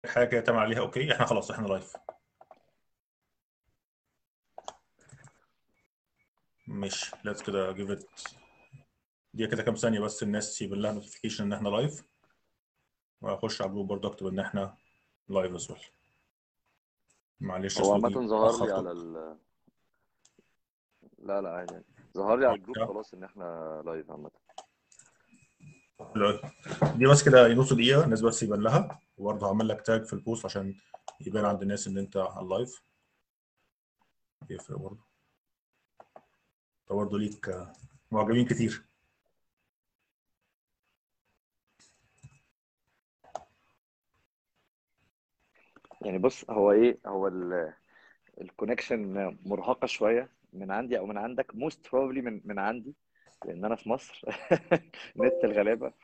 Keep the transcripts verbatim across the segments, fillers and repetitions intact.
حاجه كده تعمل عليها اوكي. احنا خلاص احنا لايف. مش ليتس كده جيف ات دي كده كام ثانيه بس الناس يبان لها نوتيفيكيشن ان احنا لايف، وهخش على الجروب برضه اكتب ان احنا لايف از ويل. معلش يا هو سلوكي عامة ظهر لي اخرتك. على ال لا لا عادي يعني. ظهر لي على الجروب وبتاع. خلاص ان احنا لايف عامة. حلو. دي بس كده نص دقيقه الناس بس يبان لها، وبرضه هعمل لك تاج في البوست عشان يبان عند الناس ان انت على اللايف. يفرق برضه. انت برضه ليك آه، معجبين كتير. يعني بص، هو ايه هو الكونكشن مرهقة شوية من عندي او من عندك، موست بروبلي من من عندي، لان انا في مصر. نت الغلابة. ف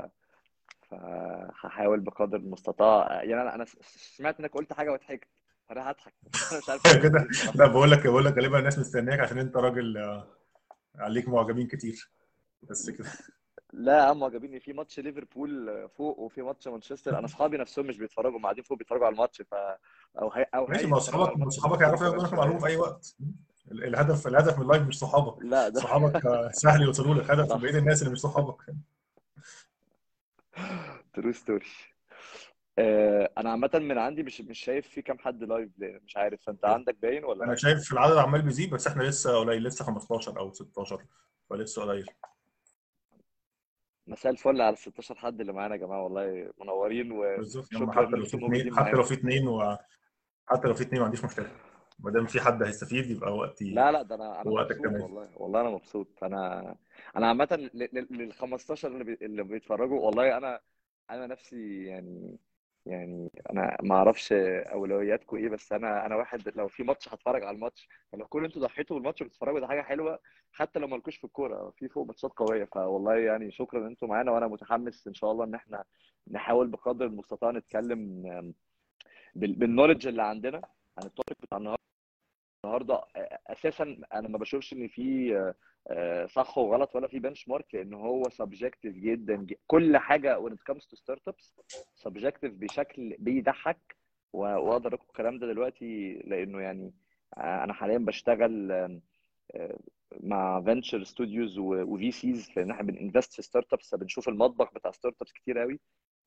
فهحاول بقدر المستطاع. يعني انا انا سمعت انك قلت حاجة وضحكت، فانا هضحك. انا مش عارف اقول لك كده. ايه الصراحة. لا بقول لك بقول لك غالبا الناس مستنياك عشان انت راجل آه، عليك معجبين كتير. بس كده. لا يا عم، عجبني في ماتش ليفربول فوق وفي ماتش مانشستر. انا اصحابي نفسهم مش بيتفرجوا، هم قاعدين فوق بيتفرجوا على الماتش. ف او هي او ماشي، ما هيتفرجوا على اصحابك ما الماتش اصحابك بنفسهم يعرفوا كمان ياخدوا منك المعلومه شويه. في اي وقت. ال- الهدف الهدف من اللايف مش صحابك. لا ده صحابك آه، سهل يوصلوا لك، هدف من بقيه صح. الناس اللي مش صحابك. ترو ستوري. انا عامه من عندي مش مش شايف في كام حد لايف، مش عارف، فانت عندك باين ولا انا لا؟ شايف العدد عمال بيزيد، بس احنا لسه قليل، لسه خمستاشر او ستاشر، فلسه قليل. مساء الفل على ال ستاشر حد اللي معانا يا جماعه، والله منورين بالظبط يا عم، وشكرا حتى ان لو في انتم اثنين موجودين حتى لو معانا. في اثنين وحتى لو في اثنين ما عنديش مشكله. ما دام في حد هيستفيد يبقى وقتي لا لا، ده انا انا ووقتك مبسوط كمان. والله، والله انا مبسوط. انا انا عامه لل خمستاشر اللي بي... اللي بيتفرجوا، والله انا انا نفسي يعني. يعني انا ما اعرفش اولوياتكم ايه، بس انا انا واحد لو في ماتش هتفرج على الماتش. فلو كل انتوا ضحيتوا بالماتش وبتتفرجوا ده حاجه حلوه. حتى لو مالكوش في الكوره، في فوق ماتشات قويه. فوالله يعني شكرا ان انتوا معانا، وانا متحمس ان شاء الله ان احنا نحاول بقدر المستطاع نتكلم بال... بالنولج اللي عندنا عن التوبيك بتاع النهارده. النهارده اساسا انا ما بشوفش ان في آه، صح وغلط ولا في بنش مارك، لان هو سبجكتيف جدا ج- كل حاجه when it comes to startups سبجكتيف بشكل بيضحك. و- واقدر اقول الكلام ده دلوقتي لانه يعني آه، انا حاليا بشتغل آه، آه، مع فينتشر ستوديوز وفي سيز، لان احنا بننفست في ستارت ابس، فبنشوف المطبخ بتاع ستارت ابس كتير قوي.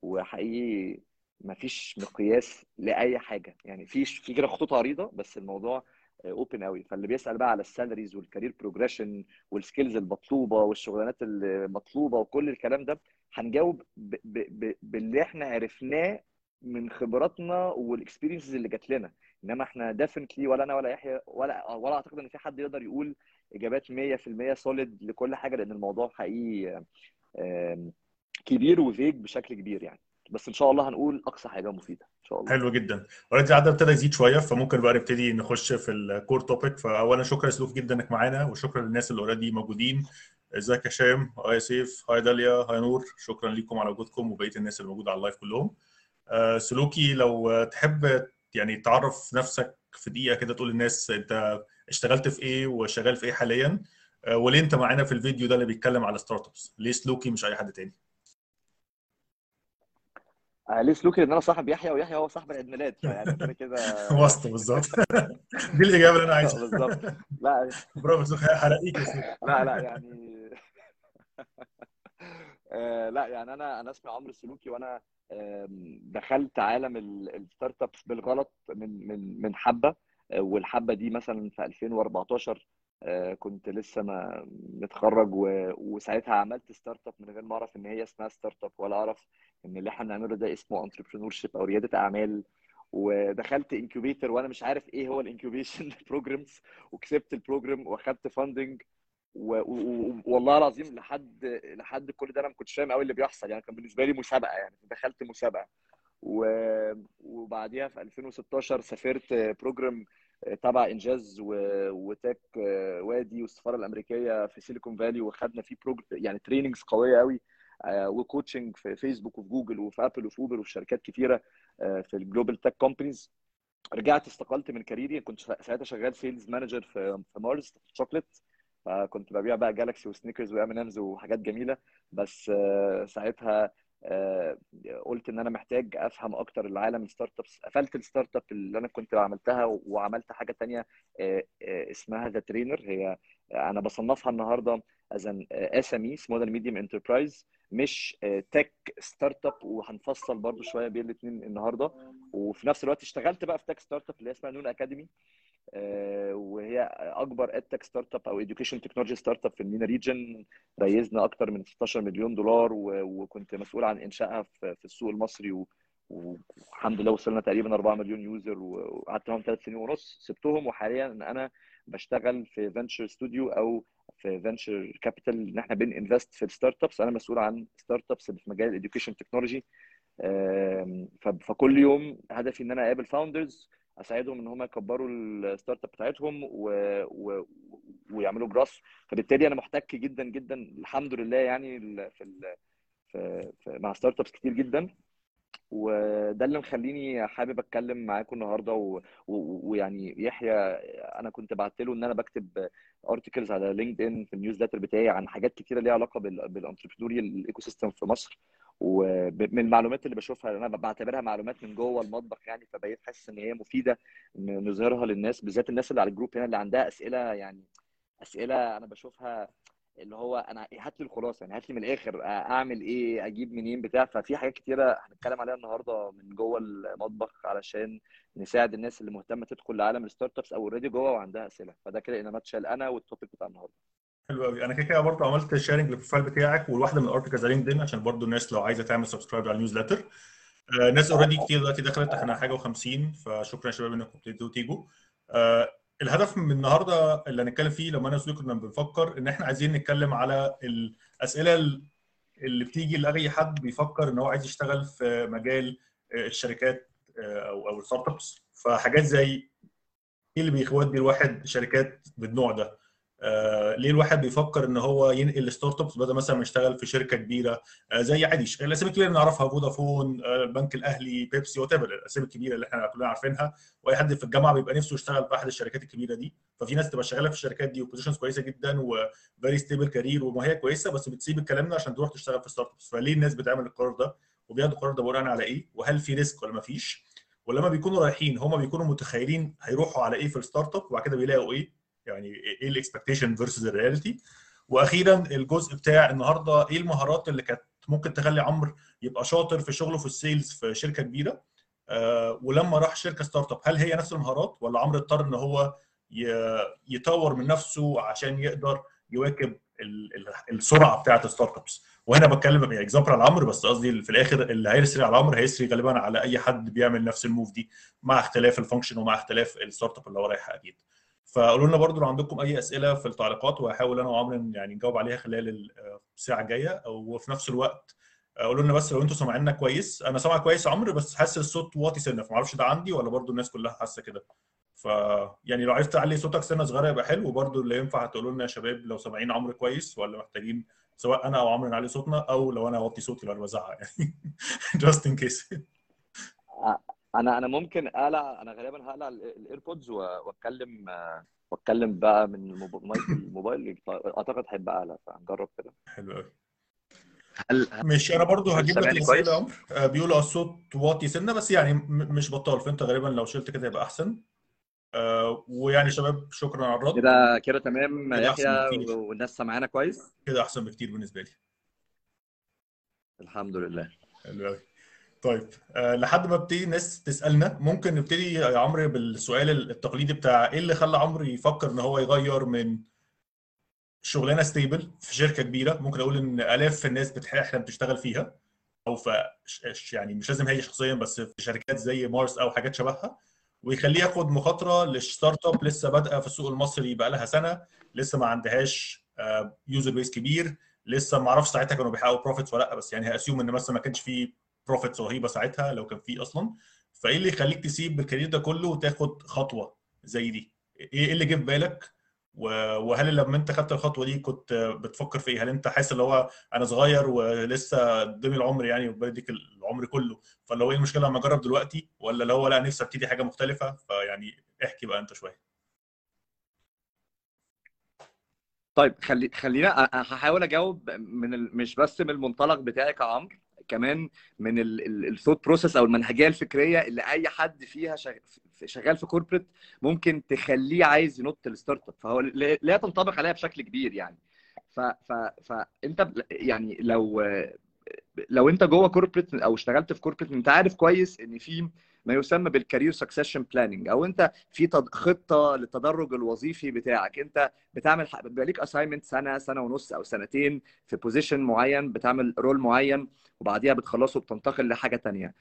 وحقيقي مفيش مقياس لاي حاجه، يعني في في كده خطوط عريضه، بس الموضوع اوبن قوي. فاللي بيسال بقى على السالاريز والكارير بروجريشن والسكيلز المطلوبه والشغلانات المطلوبه وكل الكلام ده، هنجاوب ب ب ب باللي احنا عرفناه من خبراتنا والاكسبيرينسز اللي جات لنا. انما احنا ديفنتلي، ولا انا ولا يحيى ولا ولا اعتقد ان في حد يقدر يقول اجابات مية في المية سوليد لكل حاجه، لان الموضوع حقيقي آم، كبير وفيج بشكل كبير يعني. بس ان شاء الله هنقول اقصى حاجه مفيده ان شاء الله. حلو جدا. اوريدي العدد ابتدى يزيد شويه، فممكن بقى نبتدي نخش في الكور توبيك. فاولا شكرا يا سلوف جدا انك معانا، وشكرا للناس اللي اوريدي موجودين. ازيك يا هشام؟ هاي يا سيف، هاي داليا، هاي نور. شكرا لكم على وجودكم وبقيه الناس اللي موجوده على اللايف كلهم. آه، سلوكي لو تحب يعني تعرف نفسك في دقيقه كده، تقول للناس انت اشتغلت في ايه وشغال في ايه حاليا، آه، وليه انت معانا في الفيديو ده اللي بيتكلم على ستارت ابس؟ ليه سلوكي مش اي حد تاني؟ آه، ليه سلوكي؟ لان انا صاحب يحيى، ويحيى هو صاحب العيد ميلاد، فيعني كده كده. واسطه بالظبط. دي الاجابه اللي انا عايزها. بالظبط. لا برافو سلوك، هلاقيك يا سلوك. لا لا يعني آه، لا يعني انا انا اسمي عمرو السلوكي، وانا آم، دخلت عالم ال- الستارت ابس بالغلط من من من حبه. آه، والحبه دي مثلا في ألفين وأربعتاشر. آه، كنت لسه ما متخرج، و- وساعتها عملت ستارت اب من غير ما اعرف ان هي اسمها ستارت اب، ولا اعرف ان اللي احنا بنعمله ده اسمه انتربرينور شيب او رياده اعمال. ودخلت انكيوبيتر وانا مش عارف ايه هو الانكيوبيشن بروجرامز، وكسبت البروجرام واخدت فاندنج. و- و- والله العظيم لحد لحد كل ده انا ما كنتش فاهم قوي اللي بيحصل، يعني كان بالنسبه لي مسابقه، يعني دخلت مسابقه. و- وبعديها في ألفين وستاشر سافرت بروجرام تبع انجاز و- وتك وادي والسفاره الامريكيه في سيليكون فالي، وخدنا فيه بروجرام يعني تريننجز قويه قوي. آه، وكوتشنج في فيسبوك وفي جوجل وفي ابل وفي اوبر وفي شركات كتيره آه، في الجلوبال تك كومبانيز. رجعت استقلت من كاريري، كنت ساعتها شغال سيلز مانجر في في مارس في شوكليت. فكنت ببيع بقى جالاكسي وسنيكرز وام ان امز وحاجات جميله. بس آه، ساعتها آه، قلت ان انا محتاج افهم اكتر العالم الستارت ابس. قفلت الستارت اب اللي انا كنت عملتها وعملت حاجه تانية آه، آه، اسمها ذا ترينر. هي انا بصنفها النهارده از ان اس ام اي، سمول ميديوم انتربرايز، مش تك ستارت اب. وهنفصل برضو شويه بين الاثنين النهارده. وفي نفس الوقت اشتغلت بقى في تك ستارت اب اللي هي اسمها نون اكاديمي، آه، وهي اكبر ادتك ستارت اب او اديوكيشن تكنولوجي ستارت اب في المينا ريجن. ريزنا اكتر من ستاشر مليون دولار، و- وكنت مسؤول عن انشائها في في السوق المصري، و- والحمد لله وصلنا تقريبا اربعة مليون يوزر. وقعدت معاهم ثلاث سنين ونص، سبتهم، وحاليا انا بشتغل في فينشر ستوديو او في فينشر كابيتال، ان احنا بن انفست في الستارت ابس. انا مسؤول عن ستارت ابس اللي في مجال الاديوكيشن تكنولوجي. آم، ف- فكل يوم هدفي ان انا اقابل فاوندرز، اساعدهم ان هم يكبروا الستارت اب بتاعتهم و... و... ويعملوا جراس. فبالتالي انا محتك جدا جدا الحمد لله يعني ال- في ال... في... في... مع ستارت ابس كتير جدا. وده اللي مخليني حابب اتكلم معاكم النهارده. و- و- ويعني يحيى، انا كنت بعت له ان انا بكتب ارتكلز على لينكد ان في النيوز ليتر بتاعي عن حاجات كتيره ليها علاقه بالانتربرينوريال ايكو سيستم في مصر. ومن المعلومات اللي بشوفها انا بعتبرها معلومات من جوه المطبخ يعني، فبقيت حاسس ان هي مفيده إن نظهرها للناس، بالذات الناس اللي على الجروب هنا اللي عندها اسئله. يعني اسئله انا بشوفها اللي هو انا هات لي الخلاصه، يعني هات لي من الاخر اعمل ايه، اجيب منين، بتاع. ففي حاجات كتيره هنتكلم عليها النهارده من جوه المطبخ علشان نساعد الناس اللي مهتمه تدخل لعالم الستارت ابس او اوريدي جوه وعندها اسئله. فده كده ان ناتشال انا والتوبيك بتاع النهارده. حلو قوي. انا كده كده برضه عملت شيرنج للبروفايل بتاعك والواحده من الارتكلز على لينكدين عشان برضه الناس لو عايزه تعمل سبسكرايب على النيوزليتر. آه، ناس اوريدي كتير دلوقتي دخلت، احنا حاجه و50، فشكرا يا شباب انكم ابتديتوا تيجوا. آه، الهدف من النهارده اللي هنتكلم فيه، لما انا وسلوك كنا بنفكر ان احنا عايزين نتكلم على الاسئله اللي بتيجي لاي حد بيفكر ان هو عايز يشتغل في مجال آه، الشركات آه، او او الستارت ابس. فحاجات زي ايه اللي بيودي الواحد شركات بالنوع ده؟ آه ليه الواحد بيفكر ان هو ينقل ستارت ابس بدل مثلا ما يشتغل في شركه كبيره؟ آه زي عادي الاسامي الكبيره اللي نعرفها، فودافون، آه البنك الاهلي، بيبسي، وات ايفر، الاسامي الكبيره اللي احنا كلنا عارفينها. واي حد في الجامعه بيبقى نفسه يشتغل في احد الشركات الكبيره دي. ففي ناس تبقى شغاله في الشركات دي وبوزيشنز كويسه جدا وفيري ستيبل كارير ومهيه كويسه، بس بتسيب الكلام ده عشان تروح تشتغل في ستارت ابس. فليه الناس بتعمل القرار ده؟ وبياخدوا القرار ده بناء على ايه؟ وهل في ريسك ولا ما فيش؟ ولما بيكونوا رايحين هم بيكونوا متخيلين هيروحوا على ايه في الستارت اب، وبعد كده بيلاقوا ايه؟ يعني ايه الاكسبكتيشن فيرسز الرياليتي. واخيرا الجزء بتاع النهارده، ايه المهارات اللي كانت ممكن تخلي عمرو يبقى شاطر في شغله في السيلز في شركه كبيره، آه ولما راح شركه ستارت اب هل هي نفس المهارات ولا عمرو اضطر ان هو يطور من نفسه عشان يقدر يواكب ال- ال- السرعه بتاعه الستارت ابس. وهنا بتكلم يعني اكزامبل على عمرو بس، قصدي في الاخر اللي هيسري على عمرو هيسري غالبا على اي حد بيعمل نفس الموف دي، مع اختلاف الفانكشن ومع اختلاف الستارت اب اللي هو رايحها اكيد. فقولوا لنا برضو لو عندكم اي اسئله في التعليقات، وهحاول انا وعمرو يعني نجاوب عليها خلال الساعه الجايه. او في نفس الوقت قولوا لنا بس لو انتوا سامعيننا كويس. انا سامع كويس يا عمرو، بس حاسس الصوت واطي سنه، فما اعرفش ده عندي ولا برضو الناس كلها حاسه كده. ف يعني لو عايز تعلي صوتك سنه صغيره يبقى حلو. وبرضو اللي ينفع تقولوا لنا يا شباب لو سامعين عمرو كويس ولا محتاجين سواء انا او عمرو نعلي صوتنا، او لو انا اوطي صوتي لو انا بزعق يعني. just in case. انا انا ممكن اقلع، انا غالبا هقلع الايربودز واتكلم واتكلم بقى من الموب- مايك الموبايل. اعتقد هيبقى اعلى، فهنجرب كده. حلو قوي. هل مش انا برضو هل هجيب لك سامعني الاسئله يا كويس؟ عمرو. آه، بيقولوا الصوت واطي سنه بس يعني م- مش بطال، فانت غالبا لو شلت كده يبقى احسن. آه، ويعني شباب شكرا على الرد. كده كده تمام كده يحيى، احسن بكتير. والناس سامعانا كويس. كده احسن بكتير بالنسبه لي. الحمد لله. حلو قوي. طيب أه لحد ما ابتدي الناس تسالنا، ممكن نبتدي يا عمرو بالسؤال التقليدي بتاع ايه اللي خلى عمرو يفكر ان هو يغير من شغلانه ستيبل في شركه كبيره، ممكن اقول ان الاف الناس بتحلم تشتغل فيها، او في ش- يعني مش لازم هي شخصيا بس في شركات زي مارس او حاجات شبهها، ويخليه ياخد مخاطره للستارت اب لسه بادئه في السوق المصري بقى لها سنه، لسه ما عندهاش يوزر بيس كبير، لسه ما اعرفش ساعتها كانوا بيحققوا بروفيتس ولا لا، بس يعني هاسيوم ان مثلا ما كانش في بروفيتس رهيبه ساعتها لو كان في اصلا. فايه اللي يخليك تسيب الكارير ده كله وتاخد خطوه زي دي؟ ايه اللي جه في بالك؟ و- وهل لما انت خدت الخطوه دي كنت بتفكر في ايه؟ هل انت حاسس اللي هو انا صغير ولسه قدامي العمر يعني وبديك العمر كله، فاللي هو ايه المشكله لما اجرب دلوقتي؟ ولا اللي هو لا نفسي ابتدي حاجه مختلفه؟ فيعني احكي بقى انت شويه. طيب خلي خلينا أ- أ- هحاول اجاوب من ال... مش بس من المنطلق بتاعي كعمرو، كمان من الثوت بروسيس او المنهجيه الفكريه اللي اي حد فيها شغال في كوربريت ممكن تخليه عايز ينط الستارت اب، فهو لا تنطبق عليها بشكل كبير يعني. ف ف فانت يعني لو لو انت جوه كوربريت او اشتغلت في كوربريت انت عارف كويس ان في ما يسمى بالكارير سكسيشن بلاننج، او انت في خطه للتدرج الوظيفي بتاعك. انت بتعمل بيبقى ليك اساينمنت سنه سنه ونص او سنتين في بوزيشن معين، بتعمل رول معين وبعديها بتخلصه وبتنتقل لحاجه ثانيه.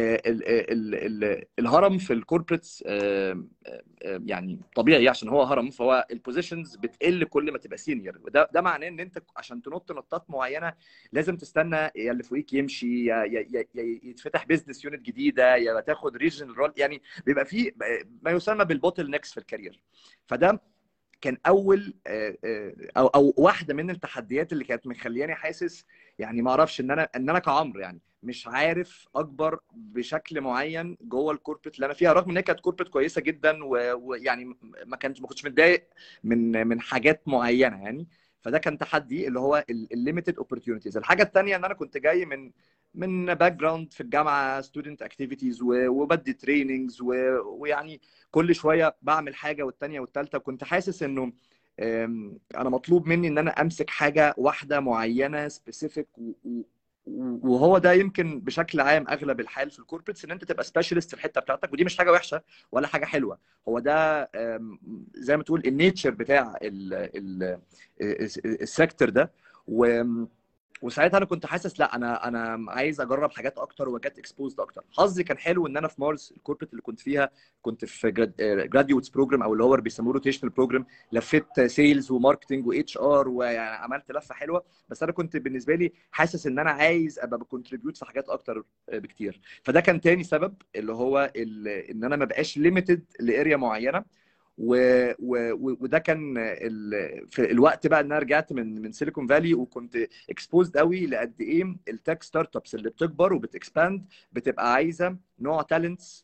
الهرم في الكوربريتس يعني طبيعي عشان هو هرم، فهو البوزيشنز بتقل كل ما تبقى سينيور، وده ده معناه ان انت عشان تنط نطات معينه لازم تستنى يا اللي فوقيك يمشي، يا يا يا يتفتح بيزنس يونت جديده، يا تاخد ريجنال رول، يعني بيبقى في ما يسمى بالبوتل نكس في الكارير. فده كان اول او او واحده من التحديات اللي كانت مخلياني حاسس يعني ما اعرفش ان انا ان انا كعمر يعني مش عارف اكبر بشكل معين جوه الكوربريت اللي انا فيها، رغم ان هي كانت كوربريت كويسه جدا ويعني ما كانش ما كنتش متضايق من من حاجات معينه يعني. فده كان تحدي اللي هو الليميتد اوبورتيونيتيز. الحاجه الثانيه ان انا كنت جاي من من باك جراوند في الجامعه ستودنت اكتيفيتيز وبدي تريننجز ويعني كل شويه بعمل حاجه والثانيه والثالثه، كنت حاسس انه انا مطلوب مني ان انا امسك حاجه واحده معينه سبيسيفيك، وهو ده يمكن بشكل عام اغلب الحال في الكوربريتس ان انت تبقى سبيشالست في الحته بتاعتك، ودي مش حاجه وحشه ولا حاجه حلوه، هو ده زي ما تقول النيتشر بتاع السيكتور ده. و وساعتها انا كنت حاسس لا انا انا عايز اجرب حاجات اكتر وجت اكسبوزد اكتر. حظي كان حلو ان انا في مارس الكوربريت اللي كنت فيها كنت في جراديويتس بروجرام او اللي هو بيسموه روتيشنال بروجرام، لفيت سيلز وماركتنج واتش ار وعملت لفه حلوه، بس انا كنت بالنسبه لي حاسس ان انا عايز ابقى بكونتريبيوت في حاجات اكتر بكتير. فده كان تاني سبب اللي هو ان انا ما بقاش ليميتد لاريا معينه. و... و... وده كان ال... في الوقت بقى ان انا رجعت من من سيليكون فالي وكنت اكسبوزد قوي لقد ايه التك ستارت ابس اللي بتكبر وبتكسباند بتبقى عايزه نوع تالنتس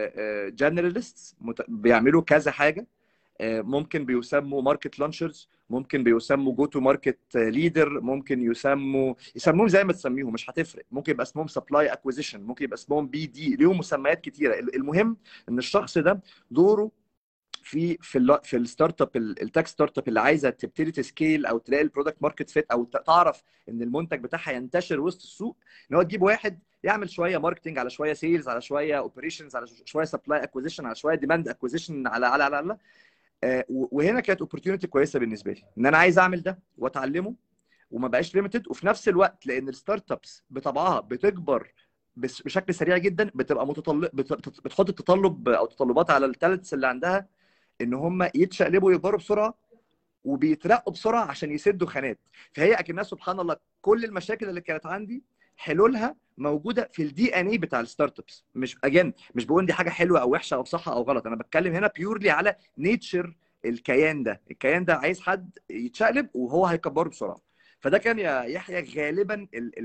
جنراليستس بيعملوا كذا حاجه، ممكن بيسموا ماركت لانشرز، ممكن بيسموا جو تو ماركت ليدر، ممكن يسموا يسموهم زي ما تسميهم مش هتفرق، ممكن يبقى اسمهم سبلاي اكوزيشن، ممكن يبقى اسمهم بي دي، ليهم مسميات كتيره. المهم ان الشخص ده دوره في في ال في الستارت اب التك ستارت اب اللي عايزه تبتدي تسكيل او تلاقي البرودكت ماركت فيت او تعرف ان المنتج بتاعها ينتشر وسط السوق، ان هو تجيب واحد يعمل شويه ماركتنج على شويه سيلز على شويه اوبريشنز على شويه سبلاي اكوزيشن على شويه ديماند اكوزيشن على على على, على. آه وهنا كانت اوبورتيونيتي كويسه بالنسبه لي ان انا عايز اعمل ده واتعلمه وما بقاش ليميتد، وفي نفس الوقت لان الستارت ابس بطبعها بتكبر بشكل سريع جدا، بتبقى متطلب بتحط التطلب او تطلبات على التالنتس اللي عندها ان هم يتشقلبوا ويكبروا بسرعه وبيترقوا بسرعه عشان يسدوا خانات. فهي اكنها سبحان الله كل المشاكل اللي كانت عندي حلولها موجوده في الدي ان اي بتاع الستارت ابس. مش اجين مش بقول دي حاجه حلوه او وحشه او صح او غلط، انا بتكلم هنا بيورلي على نيتشر الكيان ده. الكيان ده عايز حد يتشقلب وهو هيكبره بسرعه. فده كان يا يحيى غالبا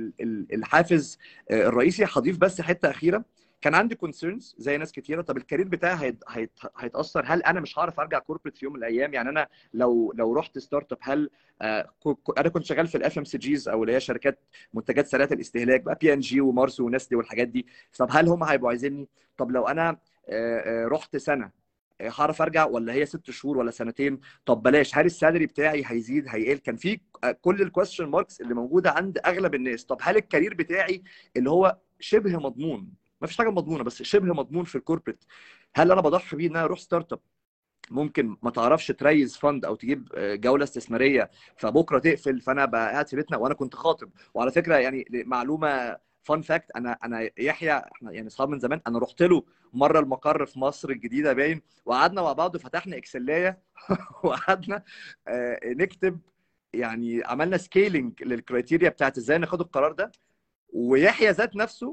الحافز الرئيسي. هضيف بس حته اخيره، كان عندي كونسيرنز زي ناس كتيره، طب الكارير بتاعي هيت هيت هيتاثر، هل انا مش هعرف ارجع كوربريت في يوم من الايام؟ يعني انا لو لو رحت ستارت اب هل آه انا كنت شغال في الاف ام سي جيز او اللي هي شركات منتجات سريعه الاستهلاك بقى، بي ان جي ومارس ونستي والحاجات دي، طب هل هم هيبقوا عايزيني؟ طب لو انا آه آه رحت سنه هعرف ارجع ولا هي ست شهور ولا سنتين؟ طب بلاش، هل السالري بتاعي هيزيد هيقل؟ كان في كل الكويستشن ماركس اللي موجوده عند اغلب الناس. طب هل الكارير بتاعي اللي هو شبه مضمون، ما فيش حاجه مضمونه بس شبه مضمون في الكوربريت، هل انا بضحي بيه ان انا اروح ستارت اب ممكن ما تعرفش تريز فند او تجيب جوله استثماريه فبكره تقفل فانا بقى قاعد في بيتنا؟ وانا كنت خاطب، وعلى فكره يعني معلومه فان فاكت، انا انا يحيى احنا يعني اصحاب من زمان، انا رحت له مره المقر في مصر الجديده باين وقعدنا مع بعض وفتحنا اكسلايه وقعدنا نكتب، يعني عملنا سكيلينج للكرايتيريا بتاعت ازاي ناخد القرار ده. ويحيى ذات نفسه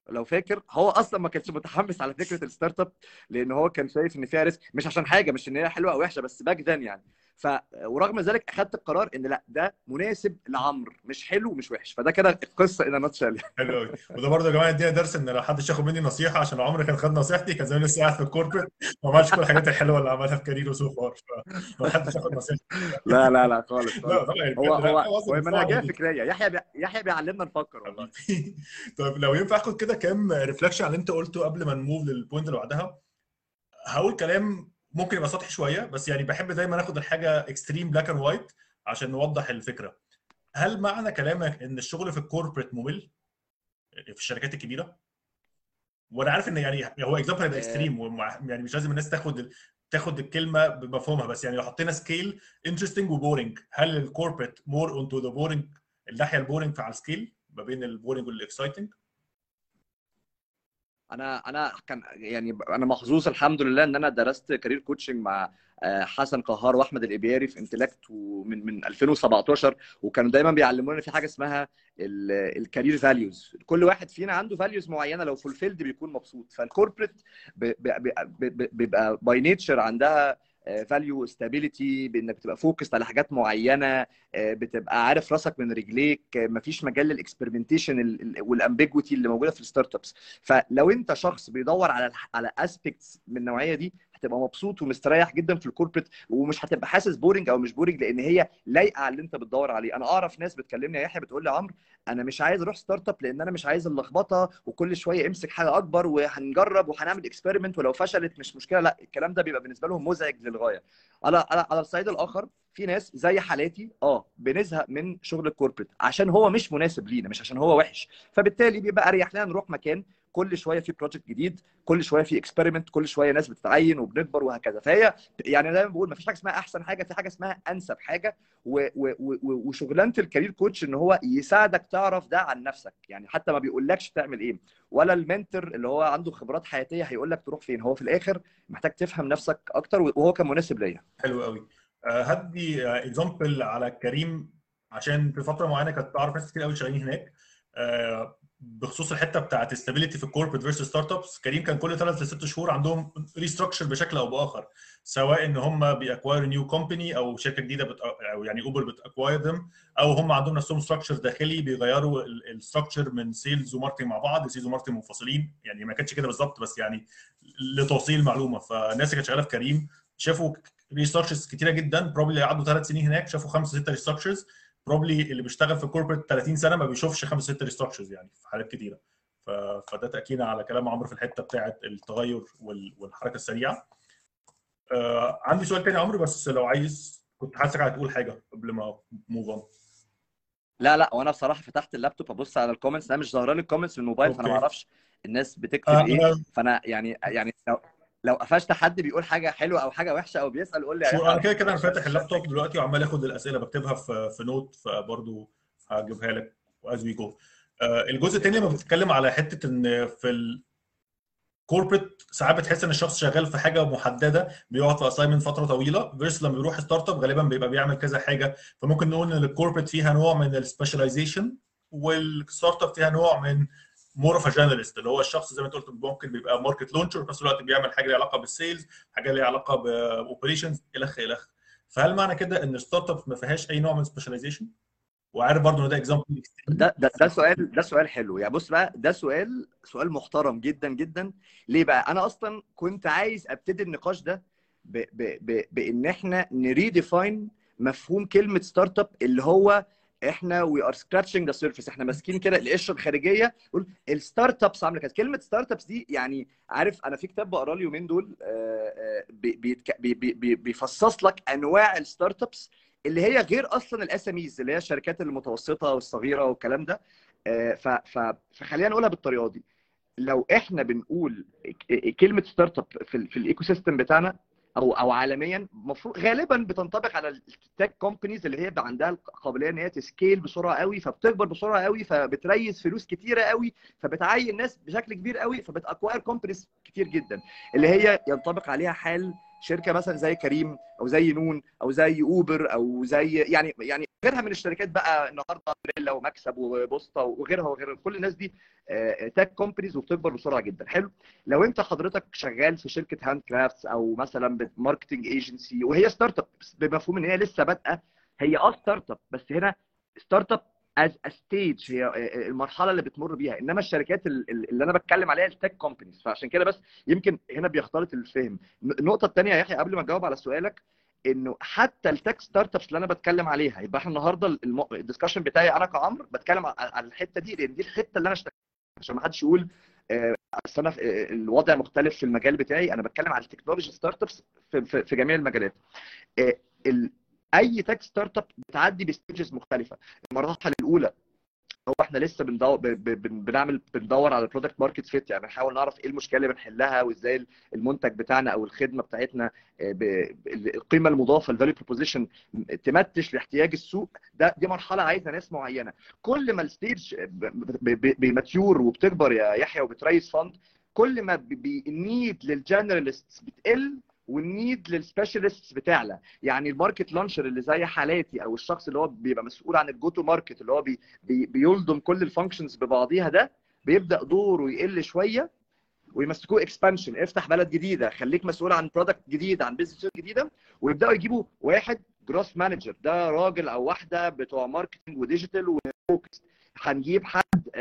لو فاكر، هو اصلا ما كانش متحمس على فكره الستارت اب، لان هو كان شايف ان فيها ريسك، مش عشان حاجه، مش ان هي حلوه او وحشه، بس باك ذن يعني. ف ورغم ذلك اخدت القرار ان لا، ده مناسب لعمرو، مش حلو مش وحش. فده كده القصه ان نوتشال. حلو قوي. وده برضه يا جماعه يدينا درس ان لو حدش ياخد مني نصيحه، عشان عمري كان خد نصيحتي كان زمان لسه قاعد في الكوربريت وما عملش كل الحاجات الحلوه اللي عملها في كاريره سو فار. فما حدش ياخد نصيحتي. لا لا لا خالص لا خالص. طبعا يعني هو بجد، لا هو فاهم قصدك هو بس طبعا منهجيه يعني. فكريه، يحيى بي... يحيى بيعلمنا نفكر والله. حبيبي. طيب لو ينفع اخد كده كام ريفلكشن على اللي انت قلته قبل ما نموف للبوينت اللي بعدها. هقول كلام ممكن يبقى سطحي شويه، بس يعني بحب دايما اخد الحاجه اكستريم بلاك اند وايت عشان نوضح الفكره. هل معنى كلامك ان الشغل في الكوربريت ممل في الشركات الكبيره؟ وانا عارف ان يعني هو اكزامبل هيبقى آه، اكستريم، يعني مش لازم الناس تاخد تاخد الكلمه بمفهومها، بس يعني لو حطينا سكيل انترستنج وبورنج، هل الكوربريت مور اونتو ذا بورنج، الناحيه البورنج على السكيل ما بين البورنج والاكسايتنج؟ انا انا كان يعني انا محظوظ الحمد لله ان انا درست كارير كوتشنج مع آه، حسن قهار واحمد الابياري في انتلكت ومن من ألفين وسبعتاشر. وكانوا دايما بيعلمونا في حاجه اسمها الكارير فاليوز. كل واحد فينا عنده فاليوز معينه، لو فولفيلد بيكون مبسوط. فالكوربريت بيبقى باي نيتشر عندها فاليو ستابيليتي، بانك بتبقى فوكست على حاجات معينه، آه، بتبقى عارف راسك من رجليك، آه، مفيش مجال للاكسبيرمنتيشن والامبيجوتي اللي موجوده في الستارت ابس. فلو انت شخص بيدور على على اسبيكتس من النوعيه دي، هتبقى مبسوط ومستريح جدا في الكوربريت، ومش هتبقى حاسس بورنج او مش بورنج، لان هي لايقه على اللي انت بتدور عليه. انا اعرف ناس بتكلمني يا يحيى بتقول لي: عمرو، انا مش عايز اروح ستارت اب لان انا مش عايز اللخبطه، وكل شويه امسك حاجه اكبر وهنجرب وهنعمل اكسبيرمنت، ولو فشلت مش مشكله. لا، الكلام ده بيبقى بالنسبه لهم مزعج للغايه. على على على الصعيد الاخر، في ناس زي حالاتي اه بنزهق من شغل الكوربريت عشان هو مش مناسب لينا، مش عشان هو وحش. فبالتالي بيبقى اريح لنا نروح مكان كل شويه في بروجكت جديد، كل شويه في اكسبيرمنت، كل شويه ناس بتتعين وبنكبر وهكذا. فهي يعني دايما بقول مفيش حاجه اسمها احسن حاجه، في حاجه اسمها انسب حاجه. و- و- و- وشغلانه الكارير كوتش ان هو يساعدك تعرف ده عن نفسك. يعني حتى ما بيقولكش تعمل ايه، ولا المنتور اللي هو عنده خبرات حياتيه هيقول لك تروح فين. هو في الاخر محتاج تفهم نفسك اكتر، وهو كان مناسب ليا. حلو قوي. آه، هدي اكزامبل على كريم، عشان في فتره معينه كنت اعرف ناس كتير قوي شغالين هناك. آه، بخصوص الحته بتاعت استابيليتي في الكوربريت فيرسس ستارت ابس، كريم كان كل ثلاث لست شهور عندهم ريستراكشر بشكل او باخر، سواء ان هم بيأكواير نيو كومباني او شركه جديده بت... او يعني اوبر بتأكواير ذم، او هم عندهم نفسهم ستراكشر داخلي بيغيروا الستراكشر من سيلز وماركتنج مع بعض، سيلز وماركتنج منفصلين. يعني ما كانتش كده بالظبط، بس يعني لتوصيل المعلومه. فالناس اللي كانت شغاله في كريم شافوا ريستراكشرز كتيره جدا، بروبلي قعدوا ثلاث سنين هناك شافوا خمسه سته ريستراكشرز. بروبلي اللي بيشتغل في الكوربريت ثلاثين سنه ما بيشوفش خمسه سته ريستراكشرز يعني في حالات كتيره. ف... فده تاكيد على كلام عمرو في الحته بتاعه التغير وال... والحركه السريعه. آه... عندي سؤال تاني يا عمرو، بس لو عايز، كنت حاسسك هتقول حاجه قبل ما موف اون. لا لا، وانا بصراحه فتحت اللابتوب ابص على الكومنتس، انا مش ظاهره لي الكومنتس من الموبايل، فانا ما اوكي. اعرفش الناس بتكتب آه ايه. انا فانا يعني يعني لو لو قفشت حد بيقول حاجه حلوه او حاجه وحشه او بيسال، قول لي يا شو يحيى انا كده كده انا عشان فاتح اللابتوب دلوقتي وعمال اخد الاسئله بكتبها في في نوت، فبرضه هجيبها لك از وي جو. الجزء الثاني لما بتتكلم على حته ان في كوربريت ساعات بتحس ان الشخص شغال في حاجه محدده، بيقعد في اساينمنت فتره طويله، فيرس لما بيروح ستارت اب غالبا بيبقى بيعمل كذا حاجه. فممكن نقول ان الكوربريت فيها نوع من السبيشاليزيشن، والستارت اب فيها نوع من مور اوف جنراليست، اللي هو الشخص زي ما انت قلت ممكن بيبقى ماركت لونشر وفي نفس الوقت بيعمل حاجه ليها علاقه بالسيلز، حاجه ليها علاقه باوبريشنز الخ الخ. فهل معنى كده ان الستارت اب ما فيهاش اي نوع من سبيشاليزيشن؟ وعارف برضه ان ده اكزامبل. ده ده ده سؤال ده سؤال حلو. يعني بص بقى، ده سؤال سؤال محترم جدا جدا. ليه بقى؟ انا اصلا كنت عايز ابتدي النقاش ده ب ب ب بان احنا نريديفاين مفهوم كلمه ستارت اب، اللي هو احنا وي ار سكراتشنج ذا سيرفيس، احنا ماسكين كده القشره الخارجيه. نقول الستارت ابس عامله كده. كلمه ستارت ابس دي يعني، عارف، انا في كتاب بقراه اليومين دول، آه، آه، بي- بيتك- بي- بي- بي- بيفصص لك انواع الستارت ابس اللي هي غير اصلا الاس ام ايز، اللي هي الشركات المتوسطه والصغيره والكلام ده. آه، ف- ف- فخلينا نقولها بالطريقه دي. لو احنا بنقول كلمه ستارت اب في ال- في الايكو سيستم بتاعنا، او او عالميا، المفروض غالبا بتنطبق على التك كومبانيز اللي هي بقى عندها القابليه ان هي تسكيل بسرعه قوي، فبتكبر بسرعه قوي، فبتريز فلوس كتيره قوي، فبتعين ناس بشكل كبير قوي، فبتاكواير كومبانيز كتير جدا، اللي هي ينطبق عليها حال شركه مثلا زي كريم او زي نون او زي اوبر او زي يعني يعني غيرها من الشركات بقى النهارده، بريلا ومكسب وبوسطه وغيرها وغيرها، كل الناس دي تاك كومبانيز وبتكبر بسرعه جدا. حلو. لو انت حضرتك شغال في شركه هاند كرافتس او مثلا ماركتنج ايجنسي وهي ستارت اب بمفهوم ان هي لسه بادئه، هي اه ستارت اب بس هنا ستارت اب از ستيج، هي المرحله اللي بتمر بيها. انما الشركات اللي انا بتكلم عليها التك كومبانيز، فعشان كده بس يمكن هنا بيختلط الفهم. النقطه الثانيه يا يحيى قبل ما اجاوب على سؤالك، انه حتى التك ستارت ابس اللي انا بتكلم عليها، يبقى احنا النهارده الدسكشن بتاعي انا كعمرو بتكلم على الحته دي لان دي الحته اللي انا اشتغلت، عشان ما حدش يقول اصل انا الوضع مختلف في المجال بتاعي. انا بتكلم على التكنولوجي ستارت ابس في, في, في جميع المجالات. اي تك ستارت اب بتعدي بستيجز مختلفه. المراحل الاولى هو احنا لسه بندور بنعمل بندور على البرودكت ماركت فيت، يعني بنحاول نعرف ايه المشكله اللي بنحلها وازاي المنتج بتاعنا او الخدمه بتاعتنا القيمه المضافه الفاليو بروبوزيشن تمتش لاحتياج السوق. ده دي مرحله عايزه ناس معينه. كل ما الستيج بيماتيور وبتكبر يا يحيى وبتريس فند، كل ما النيد للجنراليست بتقل والنيد للسبيشالست بتعلى. يعني الماركت لانشر اللي زي حالاتي او الشخص اللي هو بيبقى مسؤول عن الجو تو ماركت اللي هو بي بي بيلضم كل الفانكشنز ببعضيها، ده بيبدا دوره يقل شويه ويمسكوه اكسبانشن، افتح بلد جديده، خليك مسؤول عن برودكت جديد، عن بيزنس جديده، ويبداوا يجيبوا واحد جروس مانجر، ده راجل او واحده بتوع ماركتنج وديجيتال وفوكس. هنجيب حد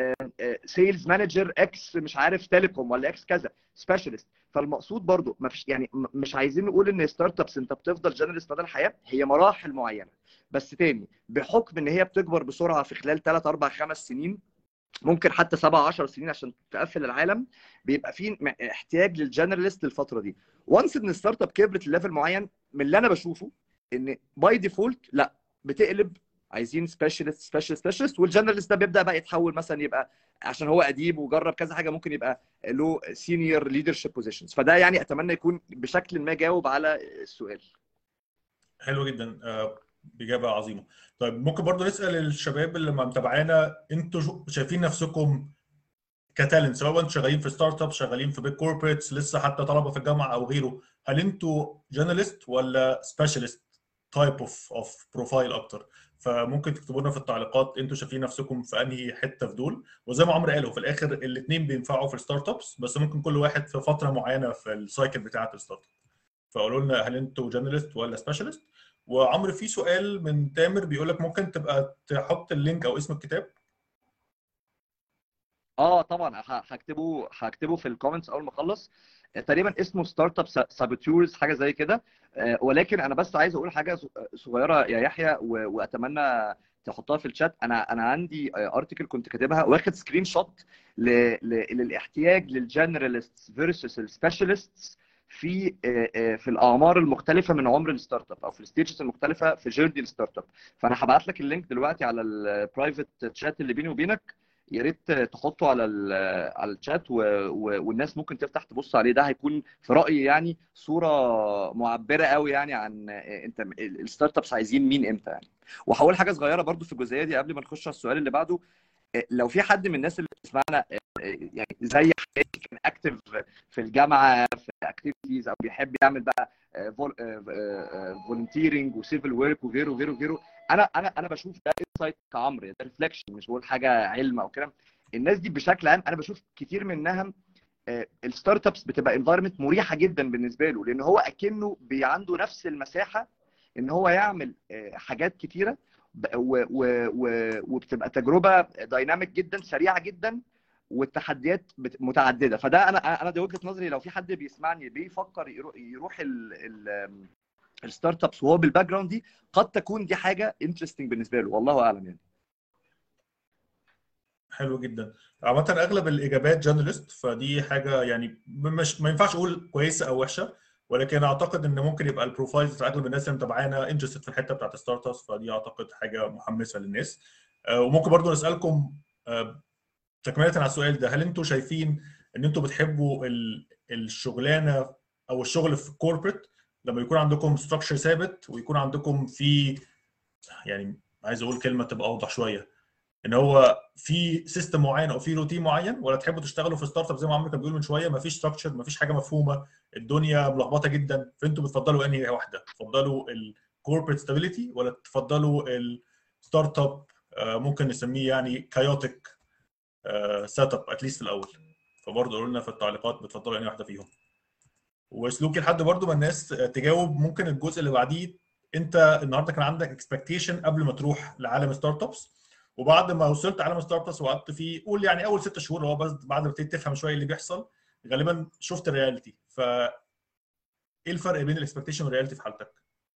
سيلز مانجر اكس مش عارف تيليكوم ولا اكس كذا سبيشالست. فالمقصود برضو ما فيش يعني مش عايزين نقول ان ستارت ابس انت بتفضل جنرالست مدى الحياه، هي مراحل معينه. بس تاني بحكم ان هي بتكبر بسرعه في خلال ثلاثة أربعة خمس سنين، ممكن حتى سبعة عشر سنين عشان تقفل العالم، بيبقى في احتياج للجنرالست الفتره دي. وانس ان الستارت اب كبرت لليفل معين، من اللي انا بشوفه ان باي ديفولت لا بتقلب عايزين سبيشالست سبيشالست سبيشالست، والجنرالست ده بيبدا بقى يتحول مثلا يبقى عشان هو اديب وجرب كذا حاجه ممكن يبقى له سينيور ليدرشيب بوزيشنز. فده يعني اتمنى يكون بشكل ما جاوب على السؤال. حلو جدا، اجابه عظيمه. طيب ممكن برضو نسال الشباب اللي متابعانا، انتوا شايفين نفسكم كتالنت، سواء انتوا شغالين في ستارت اب، شغالين في بيج كوربريتس، لسه حتى طلبه في الجامعه او غيره، هل انتوا جنراليست ولا سبيشالست تايب اوف اوف بروفايل اكتر؟ فممكن تكتبوا لنا في التعليقات انتوا شايفين نفسكم في انهي حته في دول. وزي ما عمرو قال في الاخر الاثنين بينفعوا في الستارت ابس، بس ممكن كل واحد في فتره معينه في السايكل بتاعه الستارت اب. فقولوا لنا هل انتوا جنراليست ولا سبيشالست. وعمرو في سؤال من تامر بيقول لك ممكن تبقى تحط اللينك او اسم الكتاب؟ اه طبعا هكتبه هكتبه في الكومنتس اول ما اخلص. تقريبا اسمه ستارت اب سابوتورز حاجه زي كده. ولكن انا بس عايز اقول حاجه صغيره يا يحيى واتمنى تحطها في الشات. انا انا عندي ارتكل كنت كاتبها واخد سكرين شوت للاحتياج للجنراليستس فيرسس السبيشاليستس في في الاعمار المختلفه من عمر الستارت اب او في الستيجز المختلفه في جيرني الستارت اب. فانا هبعت لك اللينك دلوقتي على البرايفت شات اللي بيني وبينك، يا ريت تحطه على على الشات و... و... والناس ممكن تفتح تبص عليه. ده هيكون في رايي يعني صوره معبره قوي يعني عن انت الستارت ابس عايزين مين امتى يعني. وهقول حاجه صغيره برضو في الجزئيه دي قبل ما نخش على السؤال اللي بعده. لو في حد من الناس اللي بتسمعنا يعني زي حالاتي كان اكتف في الجامعه في اكتيفيتيز او بيحب يعمل بقى فولنتيرنج وسيفل ورك وغيره وغيره وغيره، انا انا انا بشوف ده انسايت كعمرو، ده ريفلكشن، مش بقول حاجه علم او كلام. الناس دي بشكل عام انا بشوف كتير منها الستارت ابس بتبقى انفايرمنت مريحه جدا بالنسبه له، لان هو اكنه عنده نفس المساحه ان هو يعمل حاجات كتيره وبتبقى تجربه دايناميك جدا سريعه جدا والتحديات متعدده. فده انا انا دي وجهه نظري. لو في حد بيسمعني بيفكر يروح الستارت ابس وهو بالباك جراوند دي، قد تكون دي حاجه انترستنج بالنسبه له، والله اعلم يعني. حلو جدا. عامة اغلب الاجابات جنراليست، فدي حاجه يعني مش ما ينفعش اقول كويسه او وحشه، ولكن اعتقد ان ممكن يبقى البروفايلز بتاع اغلب الناس اللي متابعانا انترستد في الحته بتاعت ستارت ابس، فدي اعتقد حاجه محمسه للناس. وممكن برضو نسالكم تكمله على السؤال ده، هل انتم شايفين ان انتم بتحبوا الشغلانه او الشغل في الكوربريت لما يكون عندكم ستراكشر ثابت ويكون عندكم في، يعني عايز اقول كلمه تبقى اوضح شويه، ان هو في سيستم معين او في روتين معين، ولا تحبوا تشتغلوا في ستارت اب زي ما عمرو كان بيقول من شويه مفيش ستراكشر، مفيش حاجه مفهومه، الدنيا ملخبطه جدا، فانتوا بتفضلوا انهي واحده؟ تفضلوا الكوربريت ستابيليتي ولا تفضلوا الستارت اب ممكن نسميه يعني كايوتيك سيت اب اتليست في الاول؟ فبرضه قولوا لنا في التعليقات بتفضلوا انهي واحده فيهم. وسلوكي لحد برضه ما الناس تجاوب، ممكن الجزء اللي بعديه، انت النهارده كان عندك اكسبكتيشن قبل ما تروح لعالم ستارت ابس، وبعد ما وصلت عالم ستارت ابس وقعدت فيه قول يعني اول ست شهور، هو بس بعد ما ابتديت تفهم شويه اللي بيحصل غالبا شفت الرياليتي. ف ايه الفرق بين الاكسبكتيشن والرياليتي في حالتك؟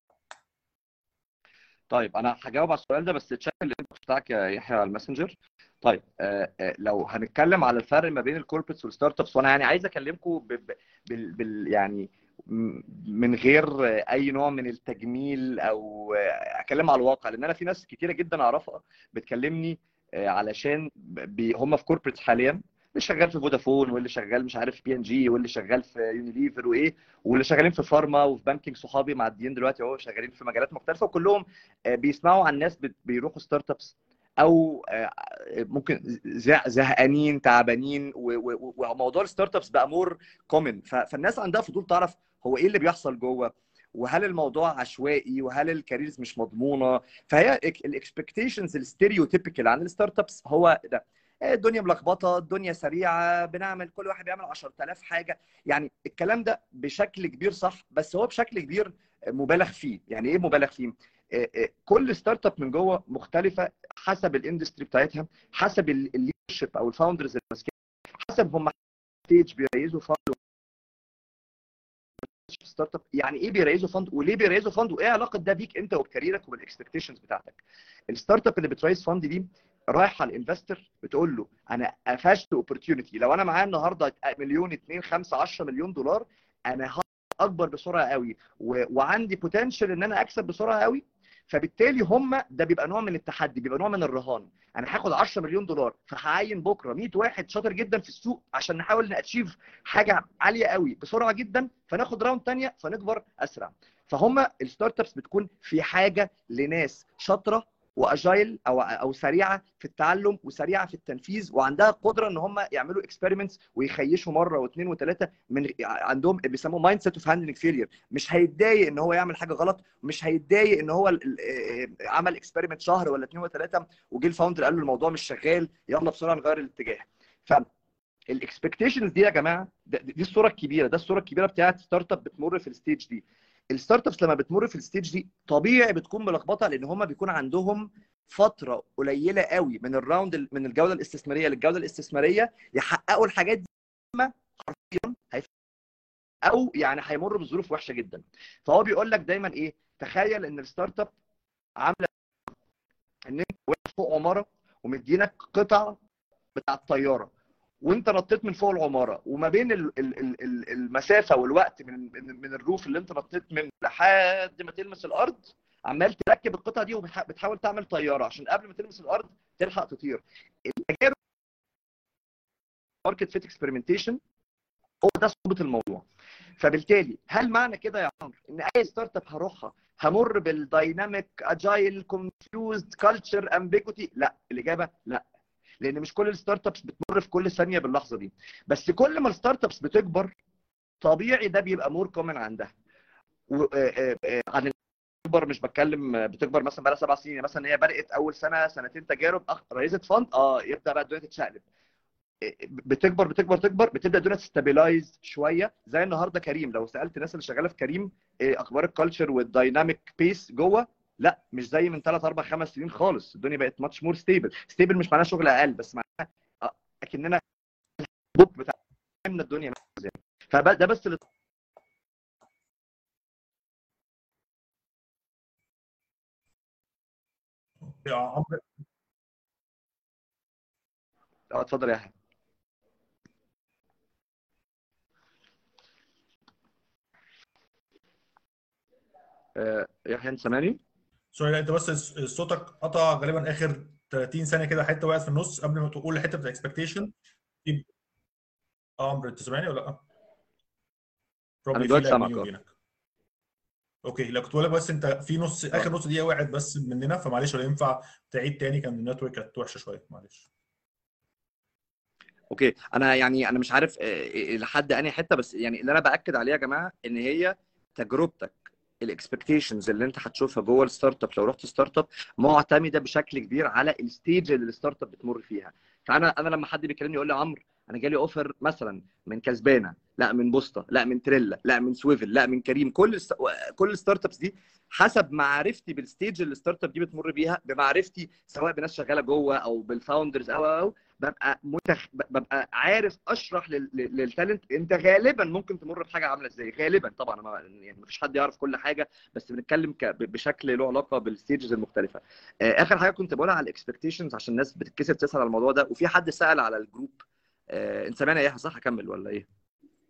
طيب انا هجاوب على السؤال ده، بس تشيك الانبوكس بتاعك يا يحيى على الماسنجر. طيب آه آه لو هنتكلم على الفرق ما بين الكوربريتس والستارت ابس، وانا يعني عايز اكلمكم بال, بال يعني من غير اي نوع من التجميل، او اكلم على الواقع، لان انا في ناس كتيره جدا اعرفها بتكلمني علشان هم في كوربريتس حاليا، اللي شغال في فودافون، واللي شغال مش عارف بي ان جي، واللي شغال في يونيليفر وايه، واللي شغالين في فارما وفي بانكينج. صحابي معديين دلوقتي اهو شغالين في مجالات مختلفه، وكلهم بيسمعوا عن ناس بيروحوا ستارت ابس، او ممكن زهقانين تعبانين، وموضوع الستارت ابس بقى مور كومن، فالناس عندها فضول تعرف هو ايه اللي بيحصل جوه، وهل الموضوع عشوائي، وهل الكاريرز مش مضمونه. فهي الاكسبكتيشنز الستيريوتيبيكال عن الستارت ابس هو ده، الدنيا ملخبطه، الدنيا سريعه، بنعمل كل واحد بيعمل عشرة آلاف حاجه. يعني الكلام ده بشكل كبير صح، بس هو بشكل كبير مبالغ فيه. يعني ايه مبالغ فيه؟ كل ستارت اب من جوه مختلفه حسب الاندستري بتاعتها، حسب الليدرشيب او الفاوندرز اللي ماسكين، حسب هم ستيج بيريزوا فند ستارت اب، يعني ايه بيريزوا فند، وليه بيريزوا فند، وايه علاقه ده بيك انت وبكاريرك وبالاكسبكتيشنز بتاعتك. الستارت اب اللي بتريز فند دي رايحه الانفستر بتقول له انا قفشت اوبورتيونيتي، لو انا معايا النهارده مليون اتنين خمسة عشرة مليون دولار، انا اكبر بسرعه قوي و... وعندي بوتنشال ان انا اكسب بسرعه قوي. فبالتالي هم ده بيبقى نوع من التحدي، بيبقى نوع من الرهان. انا هاخد عشرة مليون دولار، فهعين بكره مية واحد شاطر جدا في السوق عشان نحاول ناتشيف حاجه عاليه قوي بسرعه جدا، فناخد راوند ثانيه فنكبر اسرع. فهم الستارت ابس بتكون في حاجه لناس شاطره واجايل او او سريعه في التعلم وسريعه في التنفيذ، وعندها قدره ان هم يعملوا اكسبيرمنتس ويخيشوا مره واثنين وثلاثه، من عندهم بيسموه مايند سيت اوف هاندلنج فيلير. مش هيتضايق ان هو يعمل حاجه غلط، مش هيتضايق ان هو عمل اكسبيرمنت شهر ولا اثنين وثلاثه وجي الفاوندر قال له الموضوع مش شغال، يلا بسرعه نغير الاتجاه. ف الاكسبكتيشنز دي يا جماعه، دي الصوره الكبيره، ده الصوره الكبيره بتاعت ستارت اب بتمر في الستيج دي. الستارت ابس لما بتمر في الستيج دي طبيعي بتكون ملخبطه، لان هم بيكون عندهم فتره قليله قوي من الراوند، من الجوله الاستثماريه للجوله الاستثماريه يحققوا الحاجات دي، حرفيا او يعني هيمروا بظروف وحشه جدا. فهو بيقول لك دايما ايه، تخيل ان الستارت اب عامله ان انت واقف فوق عماره ومدينك قطع بتاع الطياره، وانت نطيت من فوق العماره، وما بين المسافه والوقت من من الروف اللي انت نطيت منه لحد ما تلمس الارض عمال تركب القطعه دي وبتحاول تعمل طياره عشان قبل ما تلمس الارض تلحق تطير. التجارب ماركت فيت اكسبيرمنتيشن هو ده صعوبه الموضوع. فبالتالي هل معنى كده يا عمرو ان اي ستارت اب هروحها همر بالدايناميك اجايل كونفيوزد كلتشر امبيجوتي؟ لا، الاجابه لا، لان مش كل الستارت ابس بتمر في كل ثانيه باللحظه دي. بس كل ما الستارت ابس بتكبر طبيعي ده بيبقى مور كومن عندها. عن بتكبر مش بتكلم بتكبر مثلا بقى لها سبع سنين، مثلا هي بدات اول سنه سنتين تجارب ريزت فند، اه يبدا بقى الدنيا تتشقلب، بتكبر بتكبر تكبر بتبدا الدنيا تستابلايز شويه. زي النهارده كريم، لو سالت الناس اللي شغاله في كريم ايه اخبار الكالتشر والدايناميك بيس جوه، لا مش زي من ثلاث اربع خمس سنين خالص. الدنيا بقت ماتش مور ستيبل. ستيبل مش معناها شغل اقل، بس معناها اكننا البوك بتاعنا الدنيا زي فده بس اللي... يا عمرو اه اتفضل يا احمد. آه يحيى انت سامعني؟ سوري، انت بس صوتك قطع غالبا اخر ثلاثين ثانيه كده، حته وقعت في النص قبل ما تقول الحته بتاعت الاكسبكتيشن. اه عمرو انت سامعني ولا لا؟ انا بروبلي في دلوقتي لاج بيني سامعك اه. وبينك. اوكي، لا كنت بقول لك بس انت في نص اخر اه نص دقيقه وقعت بس مننا، فمعلش ولا ينفع تعيد تاني؟ كان النتورك كانت وحشه شويه، معلش. اوكي. انا يعني انا مش عارف آه، لحد انهي حته، بس يعني اللي انا باكد عليه يا جماعه ان هي تجربتك، الاكسبكتيشنز اللي انت هتشوفها جوه الستارت اب لو رحت ستارت اب معتمده بشكل كبير على الستيج اللي الستارت اب بتمر فيها. فانا انا لما حد بيكلمني يقول لي عمرو انا جالي اوفر مثلا من كسبانه، لا من بوسطه، لا من تريلا، لا من سويفل، لا من كريم، كل الست... كل الستارت ابس دي حسب معرفتي بالستيج اللي الستارت اب دي بتمر بيها، بمعرفتي سواء بناس شغاله جوه او بالفاوندرز او او ببقى متخ... ببقى عارف اشرح لل... لل- للتالنت انت غالبا ممكن تمر بحاجه عامله ازاي. غالبا طبعا ما يعني مفيش حد يعرف كل حاجه، بس بنتكلم ك... ب- بشكل له علاقه بالستيجز المختلفه. آه، اخر حاجه كنت بقولها على الاكسبكتيشنز عشان الناس بتتكسف تسال على الموضوع ده، وفي حد سال على الجروب. آه، انت سامعني ايه؟ صح اكمل ولا ايه؟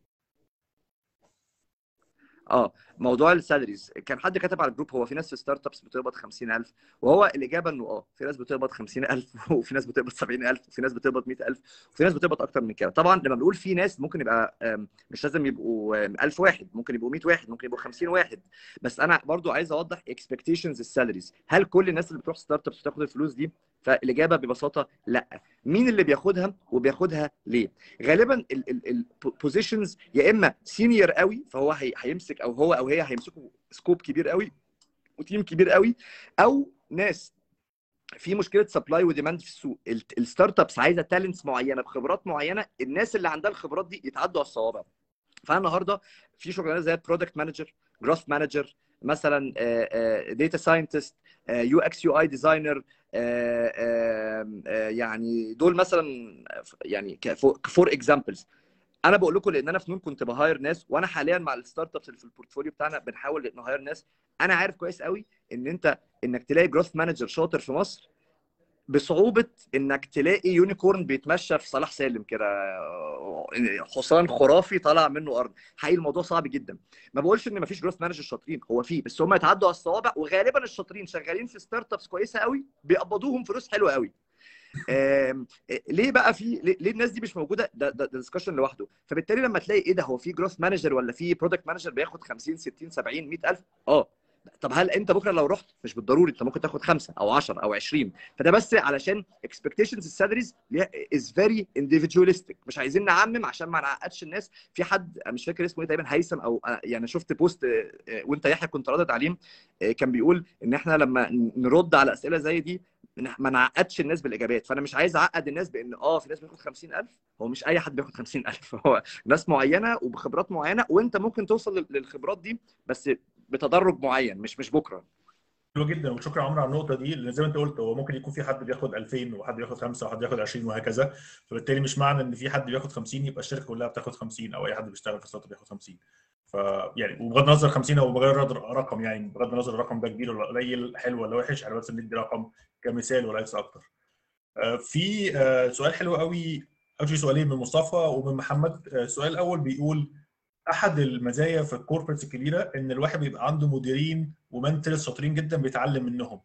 اه موضوع السالاريز، كان حد كتب على الجروب هو في ناس في ستارت ابس بتقبض خمسين ألف، وهو الاجابه انه اه في ناس بتقبض خمسين ألف وفي ناس بتقبض سبعين ألف وفي ناس بتقبض مية ألف وفي ناس بتقبض اكتر من كده. طبعا لما بنقول في ناس ممكن يبقى آم، مش لازم يبقوا آم، ألف واحد، ممكن يبقوا مية واحد، ممكن يبقوا خمسين واحد. بس انا برضو عايز اوضح اكسبكتيشنز السالاريز. هل كل الناس اللي بتروح ستارت ابس بتاخد الفلوس دي؟ فالاجابه ببساطه لا. مين اللي بياخدها وبياخدها ليه؟ غالبا البوزيشنز يا اما سينيور قوي فهو هي- هيمسك، او هو او هي هيمسكوا سكوب كبير قوي وتيم كبير قوي، او ناس في مشكله سبلاي وديماند في السوق. ال- الستارت ابس عايزه تالنتس معينه بخبرات معينه، الناس اللي عندها الخبرات دي يتعدوا على الصوابع. فالنهارده في شغلانه زي برودكت مانجر، جروث مانجر، مثلا داتا ساينتست، يو اكس يو اي ديزاينر، يعني دول مثلا، يعني فور اكزامبلز. انا بقول لكم لان انا في نون كنت بهاير ناس، وانا حاليا مع الستارت ابس اللي في البورتفوليو بتاعنا بنحاول نهاير ناس. انا عارف كويس قوي ان انت انك تلاقي جروث مانجر شاطر في مصر بصعوبه انك تلاقي يونيكورن بيتمشى في صلاح سالم كده، حصان خرافي طالع منه ارض. حقيقي الموضوع صعب جدا. ما بقولش ان مفيش جروث مانجر شاطرين، هو فيه، بس هم يتعدوا على الصوابع، وغالبا الشاطرين شغالين في ستارت ابس كويسه قوي بيقبضوهم فلوس حلوه قوي. آم، آه، ليه بقى في ليه ليه الناس دي مش موجوده؟ ده ده ديسكشن لوحده. فبالتالي لما تلاقي ايه ده، هو في جروث مانجر ولا في برودكت مانجر بياخد خمسين ستين سبعين مية ألف؟ اه. طب هل انت بكره لو رحت، مش بالضروري انت ممكن تاخد خمسه او عشرة او عشرين. فده بس علشان اكسبكتيشنز السالاريز از فيري individualistic، مش عايزين نعمم عشان ما نعقدش الناس. في حد مش فاكر اسمه ايه تقريبا، هيثم او آه، يعني شفت بوست آه، آه، وانت يحيى كنت رادد عليه، آه، كان بيقول ان احنا لما نرد على اسئله زي دي ما نعقدش الناس بالاجابات. فانا مش عايز اعقد الناس بان اه في ناس بياخد خمسين ألف. هو مش اي حد بياخد خمسين ألف، هو ناس معينه وبخبرات معينه، وانت ممكن توصل لل- للخبرات دي بس بتدرج معين، مش مش بكره. حلو جدا، وشكرا يا عمرو على النقطه دي، لان زي ما انت قلت هو ممكن يكون في حد بياخد ألفين وحد بياخد خمسة وحد بياخد عشرين وهكذا. فبالتالي مش معنى ان في حد بياخد خمسين يبقى الشركه كلها بتاخد خمسين، او اي حد بيشتغل في ستارت اب بياخد خمسين. ف يعني وبغض النظر خمسين او بغض رقم، يعني بغض النظر الرقم ده كبير ولا قليل، حلو ولا وحش، انا بس ندي رقم كمثال وليس اكتر. آه، في آه، سؤال حلو قوي، او في سؤالين من مصطفى ومن محمد. آه، السؤال الاول بيقول احد المزايا في الكوربريتس الكبيره ان الواحد بيبقى عنده مديرين ومنتورز شاطرين جدا بيتعلم منهم.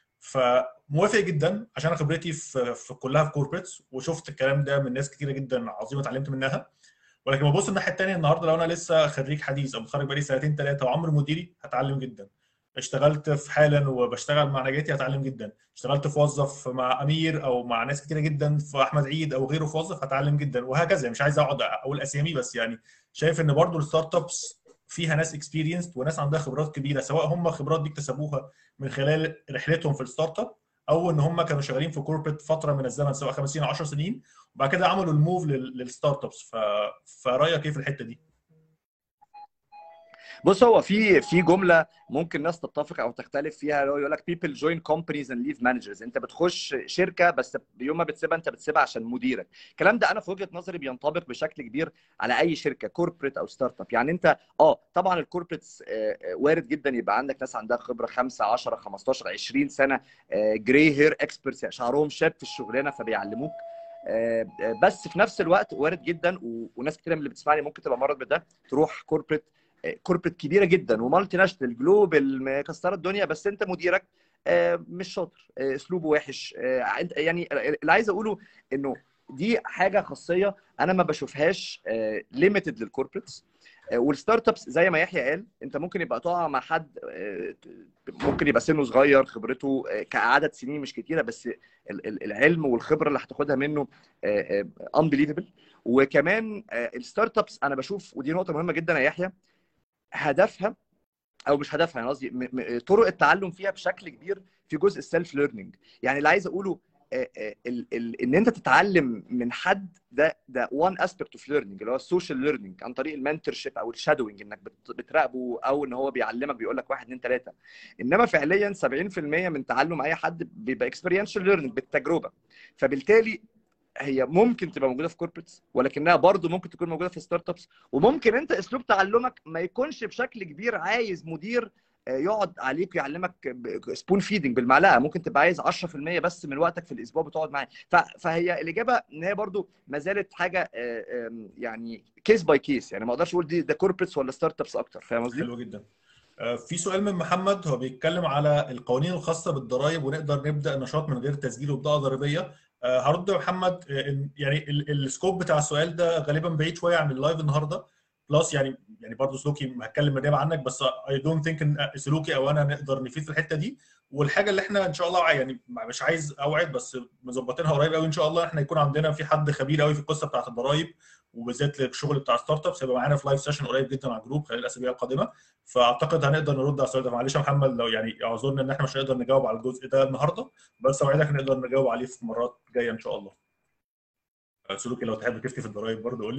فموافق جدا عشان انا خبرتي في, في كلها في كوربريتس، وشفت الكلام ده من ناس كتيره جدا عظيمه اتعلمت منها. ولكن ببص الناحيه الثانيه، النهارده لو انا لسه خريج حديث او متخرج بقالي سنتين ثلاثه وعمري مديري، هتعلم جدا. اشتغلت في حالا وبشتغل مع نجاتي، هتعلم جدا. اشتغلت في وظف مع امير او مع ناس كتيره جدا، في احمد عيد او غيره في وظف، هتعلم جدا، وهكذا. مش عايز اقعد اقول اسامي، بس يعني شايف ان برضو الستارت ابس فيها ناس اكسبيرينسد وناس عندها خبرات كبيره، سواء هم خبرات دي اكتسبوها من خلال رحلتهم في الستارت اب، او ان هم كانوا شغالين في كوربريت فتره من الزمن سواء خمس سنين عشر سنين، وبعد كده عملوا الموف للستارت ابس. ف... فرايك ايه في الحته دي؟ بص، هو في في جمله ممكن ناس تتفق او تختلف فيها، اللي هو يقول لك people join companies and leave managers. انت بتخش شركه بس يوم ما بتسيبها انت بتسيبها عشان مديرك. الكلام ده انا في وجهه نظري بينطبق بشكل كبير على اي شركه كوربريت او ستارت اب. يعني انت اه طبعا الكوربريتس وارد جدا يبقى عندك ناس عندها خبره خمسة عشرة خمستاشر عشرين سنه، جراي هير اكسبرتس، شعرهم شاب في الشغلانه فبيعلموك. آه، آه، بس في نفس الوقت وارد جدا و- وناس كتير من اللي بتسمعني ممكن تبقى مرت بده، تروح كوربريت كوربريت كبيره جدا ومالتي ناشونال جلوبال مكسره الدنيا، بس انت مديرك آه، مش شاطر، آه، اسلوبه وحش. آه، عند- يعني اللي عايز اقوله انه دي حاجه خاصيه انا ما بشوفهاش ليميتد للكوربريتس. والستارت ابس زي ما يحيى قال، انت ممكن يبقى تقع مع حد ممكن يبقى سنه صغير، خبرته كعدد سنين مش كتيره، بس العلم والخبره اللي هتاخدها منه unbelievable. وكمان الستارت ابس انا بشوف، ودي نقطه مهمه جدا يا يحيى، هدفها او مش هدفها، يعني قصدي طرق التعلم فيها بشكل كبير في جزء السيلف ليرنينج. يعني اللي عايز اقوله ال ال ان انت تتعلم من حد، ده ده وان اسبيكت اوف ليرنينج، اللي هو السوشيال ليرنينج عن طريق المنتورشيب او الشادوينج، انك بتراقبه او ان هو بيعلمك بيقول لك واحد اتنين تلاته. انما فعليا سبعين في المية من تعلم اي حد بيبقى اكسبيرينشال ليرنينج، بالتجربه. فبالتالي هي ممكن تبقى موجوده في كوربريتس، ولكنها برضو ممكن تكون موجوده في ستارت ابس. وممكن انت اسلوب تعلمك ما يكونش بشكل كبير عايز مدير يقعد عليك ويعلمك سبون فيدنج بالمعلقه، ممكن تبقى عايز عشرة في المية بس من وقتك في الاسبوع بتقعد معاه. فهي الاجابه ان هي برضو ما زالت حاجه يعني كيس باي كيس، يعني ما اقدرش اقول دي ده كوربريتس ولا ستارت ابس اكتر. فاهم قصدي؟ حلو جدا. في سؤال من محمد، هو بيتكلم على القوانين الخاصه بالضرائب ونقدر نبدا النشاط من غير تسجيل وبطاقه ضريبيه. هرد يا محمد، يعني السكوب بتاع السؤال ده غالبا بعيد شويه عن اللايف النهارده، بلس يعني يعني برضه سلوكي هتكلم مدام عنك، بس اي دونت ثينك ان سلوكي او انا نقدر نفيد في الحته دي. والحاجه اللي احنا ان شاء الله، يعني مش عايز اوعد بس مظبطينها قريب قوي ان شاء الله، احنا يكون عندنا في حد خبير قوي في القصه بتاعه الضرائب، وبالذات الشغل بتاع ستارت ابس، هيبقى معانا في لايف سيشن قريب جدا على الجروب خلال الاسابيع القادمه. فاعتقد هنقدر نرد على السؤال ده. معلش يا محمد لو يعني اعذرنا ان احنا مش هنقدر نجاوب على الجزء ده النهارده، بس اوعدك نقدر نجاوب عليه في مرات جايه ان شاء الله. سلوكي لو تحب تفتي في الضرايب برضه قول لي.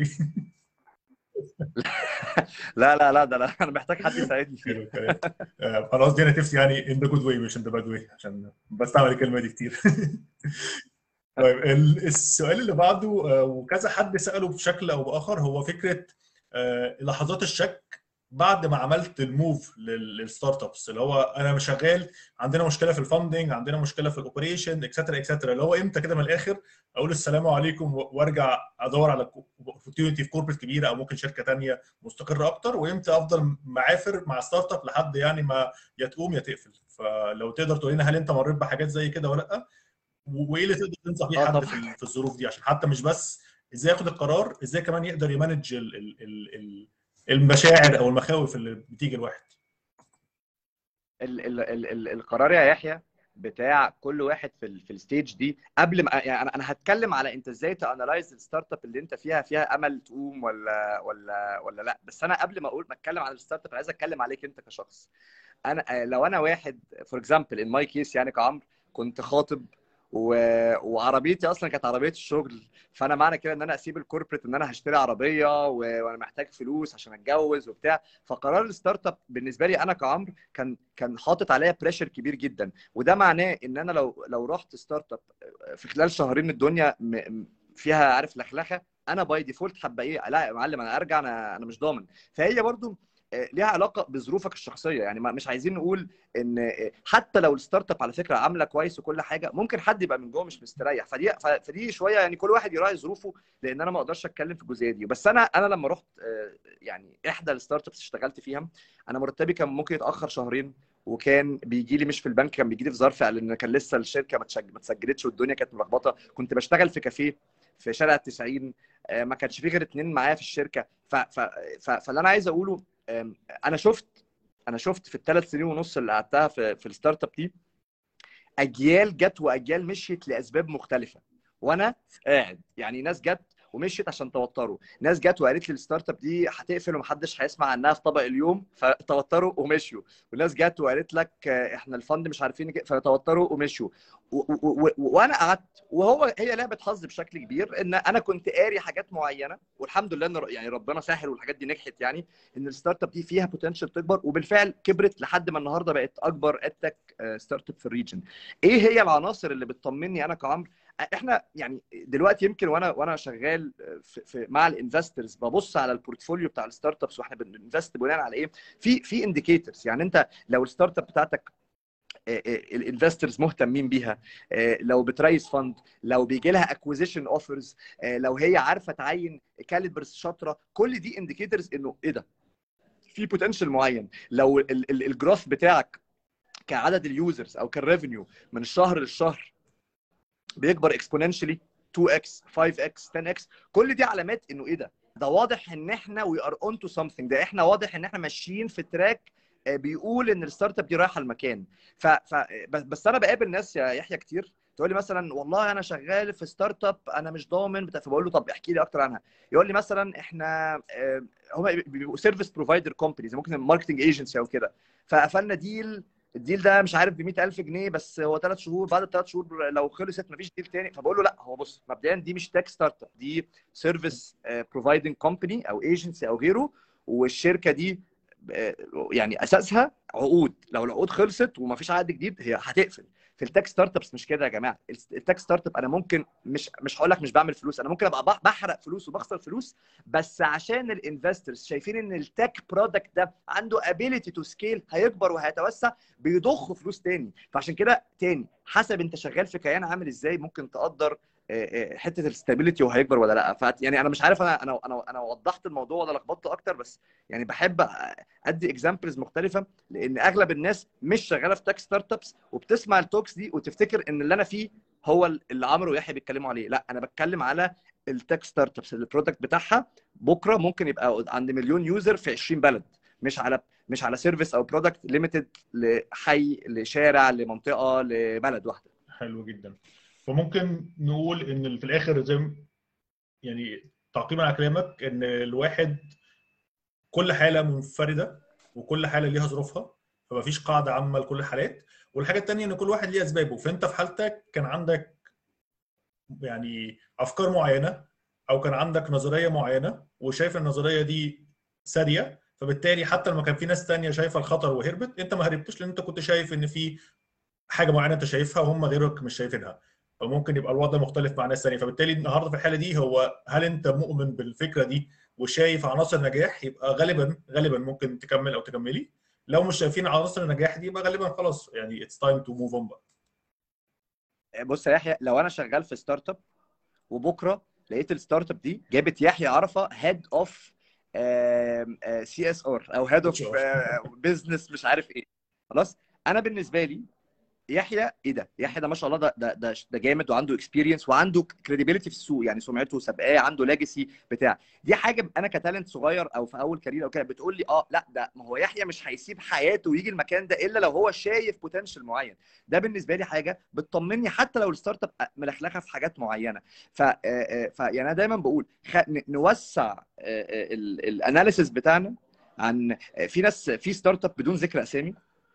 لا لا لا، ده انا محتاج حد يساعدني فيه. حلو الكلام. انا قصدي انا تفتي يعني ان ذا جود واي مش ان ذا باد واي، عشان بستعمل الكلمه دي كتير. طيب السؤال اللي بعده، وكذا حد ساله بشكل او باخر، هو فكره لحظات الشك بعد ما عملت الموف للستارت ابس، اللي هو انا شغال عندنا مشكله في الفاندنج، عندنا مشكله في الاوبريشن اكسترا اكسترا، اللي هو امتى كده من الاخر اقول السلام عليكم وارجع ادور على اوبورتيونيتي في كوربريت كبيره او ممكن شركه ثانيه مستقره اكتر، وامتى افضل معافر مع ستارت اب لحد يعني ما يا تقوم يا تقفل. فلو تقدر تقول لنا هل انت مريت بحاجات زي كده ولا لا، وايه اللي تقدر تنصح بيه حد في في الظروف دي، عشان حتى مش بس ازاي ياخد القرار، ازاي كمان يقدر يمانج ال ال ال المشاعر او المخاوف اللي بتيجي الواحد. ال ال ال ال القرار يا يحيى بتاع كل واحد في ال في الستيج دي، قبل ما يعني انا انا هتكلم على انت ازاي تانلايز الستارت اب اللي انت فيها فيها امل تقوم ولا ولا ولا لا. بس انا قبل ما اقول ما اتكلم عن الستارت اب، عايز اتكلم عليك انت كشخص. انا لو انا واحد فور اكزامبل ان ماي كيس، يعني كعمر كنت خاطب و... وعربيتي اصلا كانت عربيه الشغل، فانا معنى كده ان انا اسيب الكوربريت ان انا هشتري عربيه و... وانا محتاج فلوس عشان اتجوز وبتاع. فقرار الستارت اب بالنسبه لي انا كعمر كان كان حاطط عليا بريشر كبير جدا. وده معناه ان انا لو لو رحت ستارت اب في خلال شهرين الدنيا م... فيها عارف لخلخه، انا باي ديفولت هبقى ايه، لا يا معلم انا ارجع، انا انا مش ضامن. فهي برضو ليها علاقه بظروفك الشخصيه. يعني مش عايزين نقول ان حتى لو الستارت اب على فكره عامله كويس وكل حاجه، ممكن حد يبقى من جوه مش مستريح. فدي فدي شويه يعني كل واحد يراعي ظروفه، لان انا ما اقدرش اتكلم في الجزئيه دي. بس انا انا لما رحت يعني احدى الستارت ابس اشتغلت فيها، انا مرتبي كان ممكن يتاخر شهرين، وكان بيجي لي مش في البنك، كان بيجي لي في ظرف لان كان لسه الشركه ما اتسجلتش والدنيا كانت ملخبطه. كنت بشتغل في كافيه في شارع التسعين، ما كانش فيه غير اتنين معايا في الشركه. ف... ف... ف... فاللي انا عايز اقوله، انا شفت انا شفت في الثلاث سنين ونص اللي قعدتها في في الستارت اب دي اجيال جت واجيال مشيت لاسباب مختلفه، وانا قاعد يعني ناس جت ومشيت عشان توتروا، ناس جت وقالت لي الستارت اب دي هتقفل ومحدش هيسمع عنها في طبق اليوم فتوتروا ومشيوا، وناس جت وقالت لك احنا الفند مش عارفين فتوتروا ومشيوا. وانا قعدت، وهو هي لعبه حظ بشكل كبير ان انا كنت قاري حاجات معينه، والحمد لله ان يعني ربنا ساحل والحاجات دي نجحت، يعني ان الستارت اب دي فيها بوتنشال تكبر، وبالفعل كبرت لحد ما النهارده بقت اكبر ادتك ستارت اب في الريجن. ايه هي العناصر اللي بتطمني انا كعمر؟ احنا يعني دلوقتي يمكن وانا وانا شغال في في مع الانفسترز ببص على البورتفوليو بتاع الستارت ابس واحنا بننفست بناء على ايه، في في انديكيتورز. يعني انت لو الستارت اب بتاعتك الانفسترز مهتمين بيها، لو بتريز فند، لو بيجي لها اكوزيشن اوفرز، لو هي عارفه تعين كاليبرز شاطره، كل دي انديكيتورز انه ايه ده، في بوتنشال معين. لو الجروث بتاعك كعدد اليوزرز او كالريفينيو من الشهر للشهر بيكبر اكسبوننشالي تو اكس فايف اكس تن اكس، كل دي علامات انه ايه ده، ده واضح ان احنا وي ار اون تو سمثينج، ده احنا واضح ان احنا ماشيين في تراك بيقول ان الستارت اب دي رايحه المكان. ف... ف... بس انا بقابل ناس يا يحيى كتير تقول لي مثلا والله انا شغال في ستارت اب انا مش ضامن بتاع، فبقول له طب احكي لي اكتر عنها. يقول لي مثلا احنا هم بيبقوا سيرفيس بروفايدر كومبانيز، ممكن ماركتنج ايجنسي او كده، فقفلنا ديل، الديل ده مش عارف ب مية ألف جنيه بس هو ثلاث شهور، بعد الثلاث شهور لو خلصت مفيش ديل تاني. فبقول له لا، هو بص مبدئيا دي مش تك ستارت اب، دي سيرفيس بروفايدنج كومباني او ايجنسي او غيره، والشركه دي يعني اساسها عقود، لو العقود خلصت ومفيش عقد جديد هي هتقفل. في التك ستارت ابس مش كده يا جماعه. التك ستارت اب انا ممكن مش مش هقول لك مش بعمل فلوس، انا ممكن ابقى بحرق فلوس وبخسر فلوس، بس عشان الانفسترز شايفين ان التك برودكت ده عنده ابيليتي تو سكيل، هيكبر وهيتوسع، بيضخوا فلوس تاني. فعشان كده تاني حسب انت شغال في كيان عامل ازاي ممكن تقدر حته الاستابيليتي وهيكبر ولا لا. ف يعني انا مش عارف انا انا انا انا وضحت الموضوع ولا لخبطته اكتر، بس يعني بحب ادي اكزامبلز مختلفه، لان اغلب الناس مش شغاله في تك ستارت ابس وبتسمع التوكس دي وتفتكر ان اللي انا فيه هو اللي عمرو ويحيى بيتكلموا عليه. لا، انا بتكلم على التك ستارت ابس اللي البرودكت بتاعها بكره ممكن يبقى عند مليون يوزر في عشرين بلد، مش على مش على سيرفيس او برودكت ليميتد لحي لشارع لمنطقه لبلد واحده. حلو جدا. فممكن نقول ان في الاخر زي يعني تعقيبا على كلامك ان الواحد كل حاله منفرده وكل حاله ليها ظروفها، فما فيش قاعده عامه لكل الحالات. والحاجه الثانيه ان كل واحد ليه اسبابه. فانت في حالتك كان عندك يعني افكار معينه او كان عندك نظريه معينه وشايف النظريه دي ساريه، فبالتالي حتى لما كان في ناس ثانيه شايفه الخطر وهربت، انت ما هربتش لان انت كنت شايف ان في حاجه معينه انت شايفها وهم غيرك مش شايفينها، فممكن يبقى الوضع مختلف مع ناس ثانيه. فبالتالي النهارده في الحاله دي هو هل انت مؤمن بالفكره دي وشايف عناصر نجاح، يبقى غالبا غالبا ممكن تكمل او تكملي. لو مش شايفين عناصر النجاح دي يبقى غالبا خلاص يعني اتس تايم تو موف اون بقى. بص يا يحيى، لو انا شغال في ستارت اب وبكره لقيت الستارت اب دي جابت يحيى عرفه هيد اوف سي اس ار او هيد اوف بزنس مش عارف ايه، خلاص انا بالنسبه لي يحيى ايه ده؟ يحيى ده ما شاء الله، ده ده ده, ده جامد وعنده اكسبيرينس وعنده كريديبيليتي في السوق، يعني سمعته سابقاه، عنده ليجاسي بتاع. دي حاجه انا كتالنت صغير او في اول كارير او كده بتقول لي اه لا ده ما هو يحيى مش هيسيب حياته ويجي المكان ده الا لو هو شايف بوتنشال معين. ده بالنسبه لي حاجه بتطمني حتى لو الستارت اب ملخلخه في حاجات معينه. ف ف يعني انا دايما بقول خ... نوسع الاناليسيس بتاعنا عن في ناس في ستارت اب بدون ذكر اسامي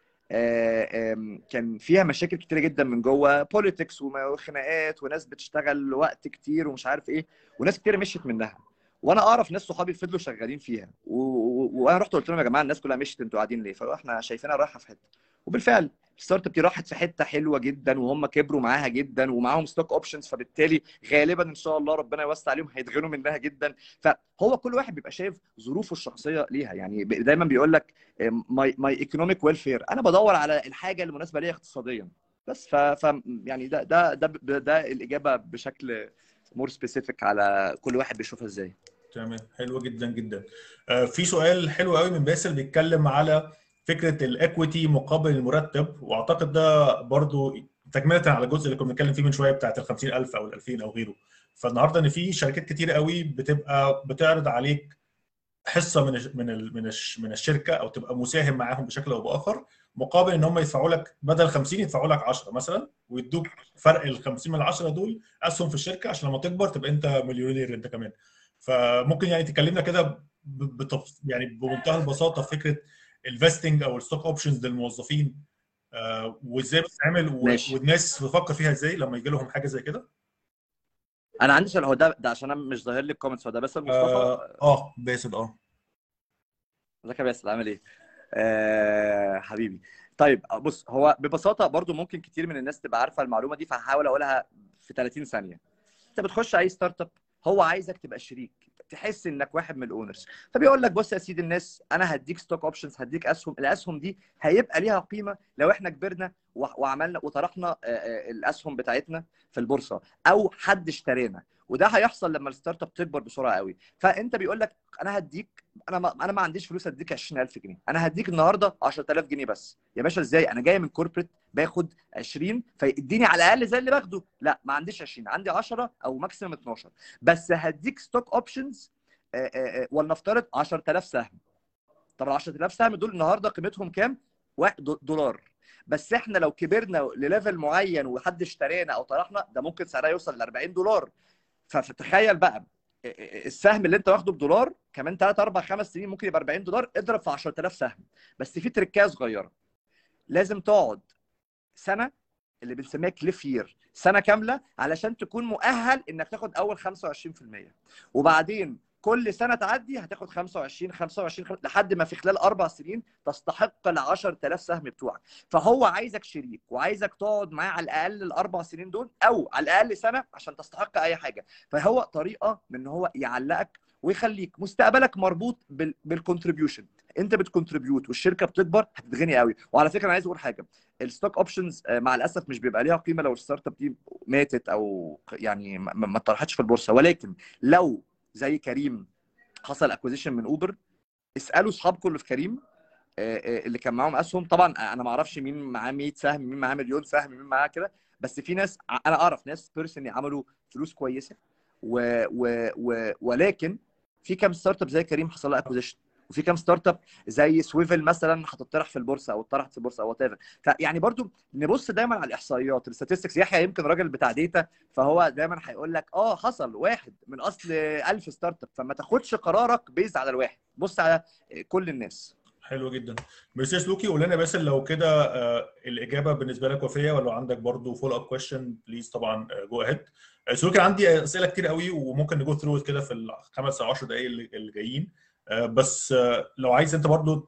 كان فيها مشاكل كتيره جدا من جوه، بوليتكس وخناقات وناس بتشتغل وقت كتير ومش عارف ايه، وناس كتير مشيت منها. وانا اعرف ناس صحابي فضلوا شغالين فيها وانا رحت قلت لهم يا جماعه الناس كلها مشيت انتوا قاعدين ليه؟ فاحنا شايفينها رايحه في حته، وبالفعل الستارت اب دي راحت في حته حلوه جدا وهم كبروا معاها جدا ومعاهم ستوك اوبشنز، فبالتالي غالبا ان شاء الله ربنا يوسع عليهم هيتغنوا منها جدا. فهو كل واحد بيبقى شايف ظروفه الشخصيه ليها، يعني دايما بيقول لك ماي ماي ايكونوميك ويلفير، انا بدور على الحاجه المناسبه ليا اقتصاديا بس. ف, ف يعني ده ده ده ده الاجابه بشكل مور سبيسيفيك على كل واحد بيشوفها ازاي. تمام، حلو جدا جدا. آه في سؤال حلو قوي من باسل بيتكلم على فكره الاكويتي مقابل المرتب، واعتقد ده برضو تكمله على الجزء اللي كنا بنتكلم فيه من شويه بتاعت ال خمسين ألف او ال ألفين او غيره. فالنهارده ان في شركات كتير قوي بتبقى بتعرض عليك حصه من من من من الشركه او تبقى مساهم معاهم بشكل او باخر، مقابل ان هم يدفعوا لك بدل خمسين يدفعوا لك عشرة مثلا، ويدوك فرق ال خمسين من ال عشرة دول اسهم في الشركه عشان لما تكبر تبقى انت مليونير انت كمان. فممكن يعني تكلمنا كده يعني بمنتهى البساطه فكره الفيستنج او الستوك اوبشنز للموظفين آه وازاي بتتعمل والناس بتفكر فيها ازاي لما يجي لهم حاجه زي كده. انا عندي سؤال، هو ده ده عشان انا مش ظاهر لي الكومنتس، هو ده باسل مصطفى؟ اه, آه باسل. اه ازيك يا باسل عامل ايه؟ آه حبيبي. طيب بص، هو ببساطه برضو ممكن كتير من الناس تبقى عارفه المعلومه دي، فهحاول اقولها في ثلاثين ثانيه. انت بتخش اي ستارت اب هو عايزك تبقى شريك، تحس انك واحد من الاونرز، فبيقول لك بص يا سيدي الناس انا هديك ستوك اوبشنز، هديك اسهم، الاسهم دي هيبقى ليها قيمه لو احنا كبرنا وعملنا وطرحنا الاسهم بتاعتنا في البورصه او حد اشترينا، وده هيحصل لما الستارت اب تكبر بسرعه قوي. فانت بيقول لك انا هديك، انا ما انا ما عنديش فلوس اديك عشرين ألف جنيه، انا هديك النهارده عشرة آلاف جنيه بس. يا باشا ازاي؟ انا جاي من كوربريت باخد عشرين فيديني على الاقل زي اللي باخده. لا ما عنديش عشرين، عندي عشرة او ماكسيمم اتناشر، بس هديك ستوك اوبشنز آه، آه، آه، ولنفترض عشرة آلاف سهم. طب ال عشرة آلاف سهم دول النهارده قيمتهم كام؟ واحد دولار. بس احنا لو كبرنا لليفل معين وحد اشترينا او طرحنا، ده ممكن سعرها يوصل ل أربعين دولار. فتخيل بقى السهم اللي انت واخده بدولار كمان ثلاثة أربعة خمس سنين ممكن يبقى أربعين دولار، اضرب في عشرة آلاف سهم. بس في تركايه صغيره، لازم تقعد سنه اللي بنسميها كليف يير، سنه كامله علشان تكون مؤهل انك تاخد اول خمسة وعشرين في المية، وبعدين كل سنه تعدي هتاخد خمسة وعشرين خمسة وعشرين لحد ما في خلال اربع سنين تستحق ال عشرة آلاف سهم بتوعك. فهو عايزك شريك وعايزك تقعد معاه على الاقل الاربع سنين دول او على الاقل سنه عشان تستحق اي حاجه. فهو طريقه من ان هو يعلقك ويخليك مستقبلك مربوط بالكونتريبيوشن. انت بتكونتريبيوت والشركه بتكبر هتتغني قوي. وعلى فكره انا عايز اقول حاجه، الستوك اوبشنز مع الاسف مش بيبقى ليها قيمه لو الستارت اب دي ماتت او يعني ما اتطرحتش في البورصه، ولكن لو زي كريم حصل اكوزيشن من اوبر، اسالوا اصحابكم اللي في كريم اللي كان معاهم اسهم. طبعا انا ما اعرفش مين معاه مية سهم، مين معاه مليون سهم، مين معاه كده، بس في ناس انا اعرف ناس بيرسونلي عملوا فلوس كويسه و... و... و... ولكن في كام ستارت اب زي كريم حصل لها اكوزيشن، وفي كام ستارت اب زي سويفل مثلا هتطرح في البورصه او اتطرحت في البورصه او وات ايفر. فيعني برضو نبص دايما على الاحصائيات الستاتستكس. يحيى يمكن راجل بتاع داتا، فهو دايما هيقول لك اه حصل واحد من اصل ألف ستارت اب، فما تاخدش قرارك بيز على الواحد، بص على كل الناس. حلو جدا. ميرسي سلوكي. قول لنا بس لو كده آه، الاجابه بالنسبه لك وافيه، ولا عندك برضو فول اب كويشن بليز طبعا جو اهيد. سلوكي عندي اسئله كتير قوي وممكن نجو ثرو كده في الخمس او عشر دقائق اللي اللي جايين، آه، بس آه، لو عايز انت برضو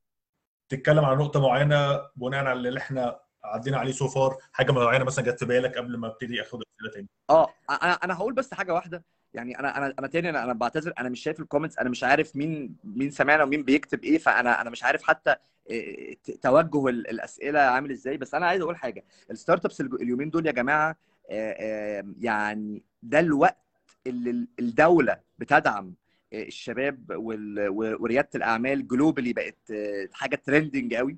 تتكلم عن نقطه معينه بناء على اللي احنا عدينا عليه سو فار، حاجه معينه مثلا جت في بالك قبل ما ابتدي اخد اسئله تاني. اه انا انا هقول بس حاجه واحده. يعني انا انا انا تاني انا, أنا بعتذر، انا مش شايف الكومنتس، انا مش عارف مين مين سمعنا ومين بيكتب ايه، فانا انا مش عارف حتى إيه توجه الاسئله عامل ازاي. بس انا عايز اقول حاجه، الستارت ابس اليومين دول يا جماعه يعني ده الوقت اللي الدوله بتدعم الشباب ورياده الاعمال جلوبالي، بقت حاجه ترندنج قوي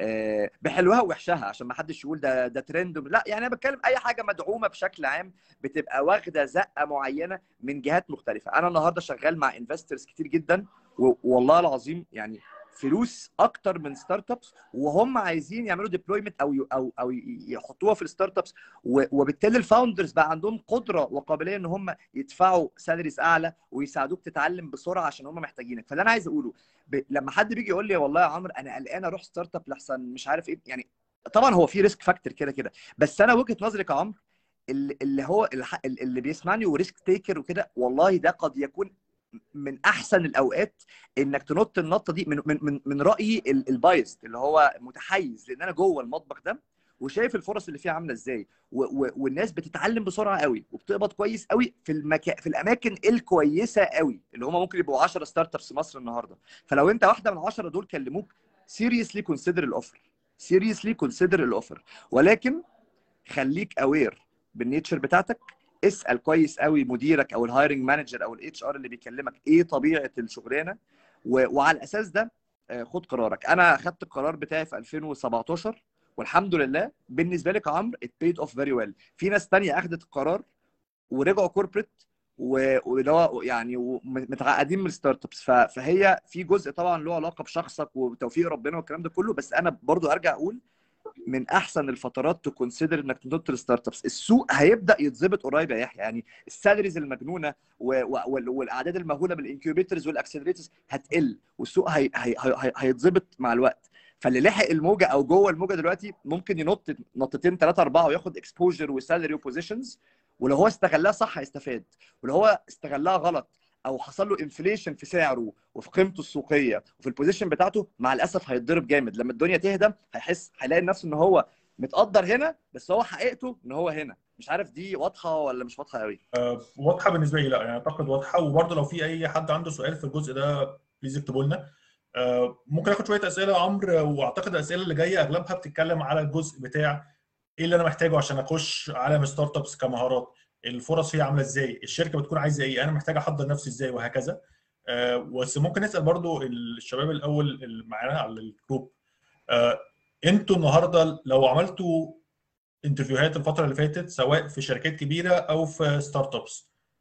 بحلوها ووحشها، عشان ما حدش يقول ده ده ترند. لا يعني انا بتكلم اي حاجه مدعومه بشكل عام بتبقى واخده زقه معينه من جهات مختلفه. انا النهارده شغال مع انفسترز كتير جدا، والله العظيم يعني فلوس اكتر من ستارت ابس، وهم عايزين يعملوا ديبلويمنت او او او يحطوها في الستارت ابس، وبالتالي الفاوندرز بقى عندهم قدره وقابليه ان هم يدفعوا سالاريز اعلى ويساعدوك تتعلم بسرعه عشان هم محتاجينك. فاللي انا عايز اقوله ب... لما حد بيجي يقول لي والله يا عمرو انا قلقان اروح ستارت اب لحسن مش عارف ايه، يعني طبعا هو في ريسك فاكتور كده كده، بس انا وجهه نظري كعمرو اللي, اللي هو اللي بيسمعني وريسك تيكر وكده، والله ده قد يكون من احسن الاوقات انك تنط النطه دي من من من رايي البايست اللي هو متحيز، لان انا جوه المطبخ ده وشايف الفرص اللي فيها عامله ازاي، والناس بتتعلم بسرعه قوي وبتقبض كويس قوي في المكان في الاماكن الكويسه قوي اللي هم ممكن يبقوا عشرة ستارت ابس في مصر النهارده. فلو انت واحده من عشرة دول كلموك سيريسلي كونسيدر الاوفر، سيريسلي كونسيدر الاوفر، ولكن خليك اوير بالنيتشر بتاعتك. اسال كويس قوي مديرك او الهايرنج مانجر او الاتش ار اللي بيكلمك ايه طبيعه الشغلانه، وعلى الاساس ده خد قرارك. انا خدت القرار بتاعي في ألفين وسبعتاشر والحمد لله بالنسبه لي كعمرو ات بيد اوف فيري ويل. في ناس ثانيه اخذت القرار ورجعوا كوربريت واللي هو يعني متعقدين من الستارت ابس. فهي في جزء طبعا له علاقه بشخصك وتوفيق ربنا والكلام ده كله، بس انا برضو ارجع اقول من احسن الفترات تكونسيدر انك تنط الستارت ابس. السوق هيبدا يتظبط قريب يا يحيى، يعني السالاريز المجنونه والاعداد المهوله بالانكيوبيترز والاكسلريترز هتقل، والسوق هي هي هي هيتظبط مع الوقت. فاللي لحق الموجه او جوه الموجه دلوقتي ممكن ينط نطتين ثلاثه اربعه وياخد اكسبوجر وسالري وبوزيشنز، ولو هو استغلها صح هيستفاد، ولو هو استغلها غلط او حصل له انفليشن في سعره وفي قيمته السوقيه وفي البوزيشن بتاعته مع الاسف هيتضرب جامد. لما الدنيا تهدى هيحس هيلاقي نفسه ان هو متقدر هنا بس هو حقيقته ان هو هنا. مش عارف دي واضحه ولا مش واضحه قوي؟ أه واضحه بالنسبه لي، لا يعني اعتقد واضحه. وبرضه لو في اي حد عنده سؤال في الجزء ده بليز اكتبوا لنا. أه ممكن اخد شويه اسئله يا عمرو، واعتقد الاسئله اللي جايه اغلبها بتتكلم على الجزء بتاع ايه اللي انا محتاجه عشان اخش عالم ستارت ابس كمهارات، الفرص هي عامله ازاي، الشركه بتكون عايزه ايه، انا محتاج احضر نفسي ازاي، وهكذا. أه بس ممكن نسال برضو الشباب الاول اللي معانا على الجروب، أه انتوا النهارده لو عملتوا انترفيوهات الفتره اللي فاتت سواء في شركات كبيره او في ستارت ابس،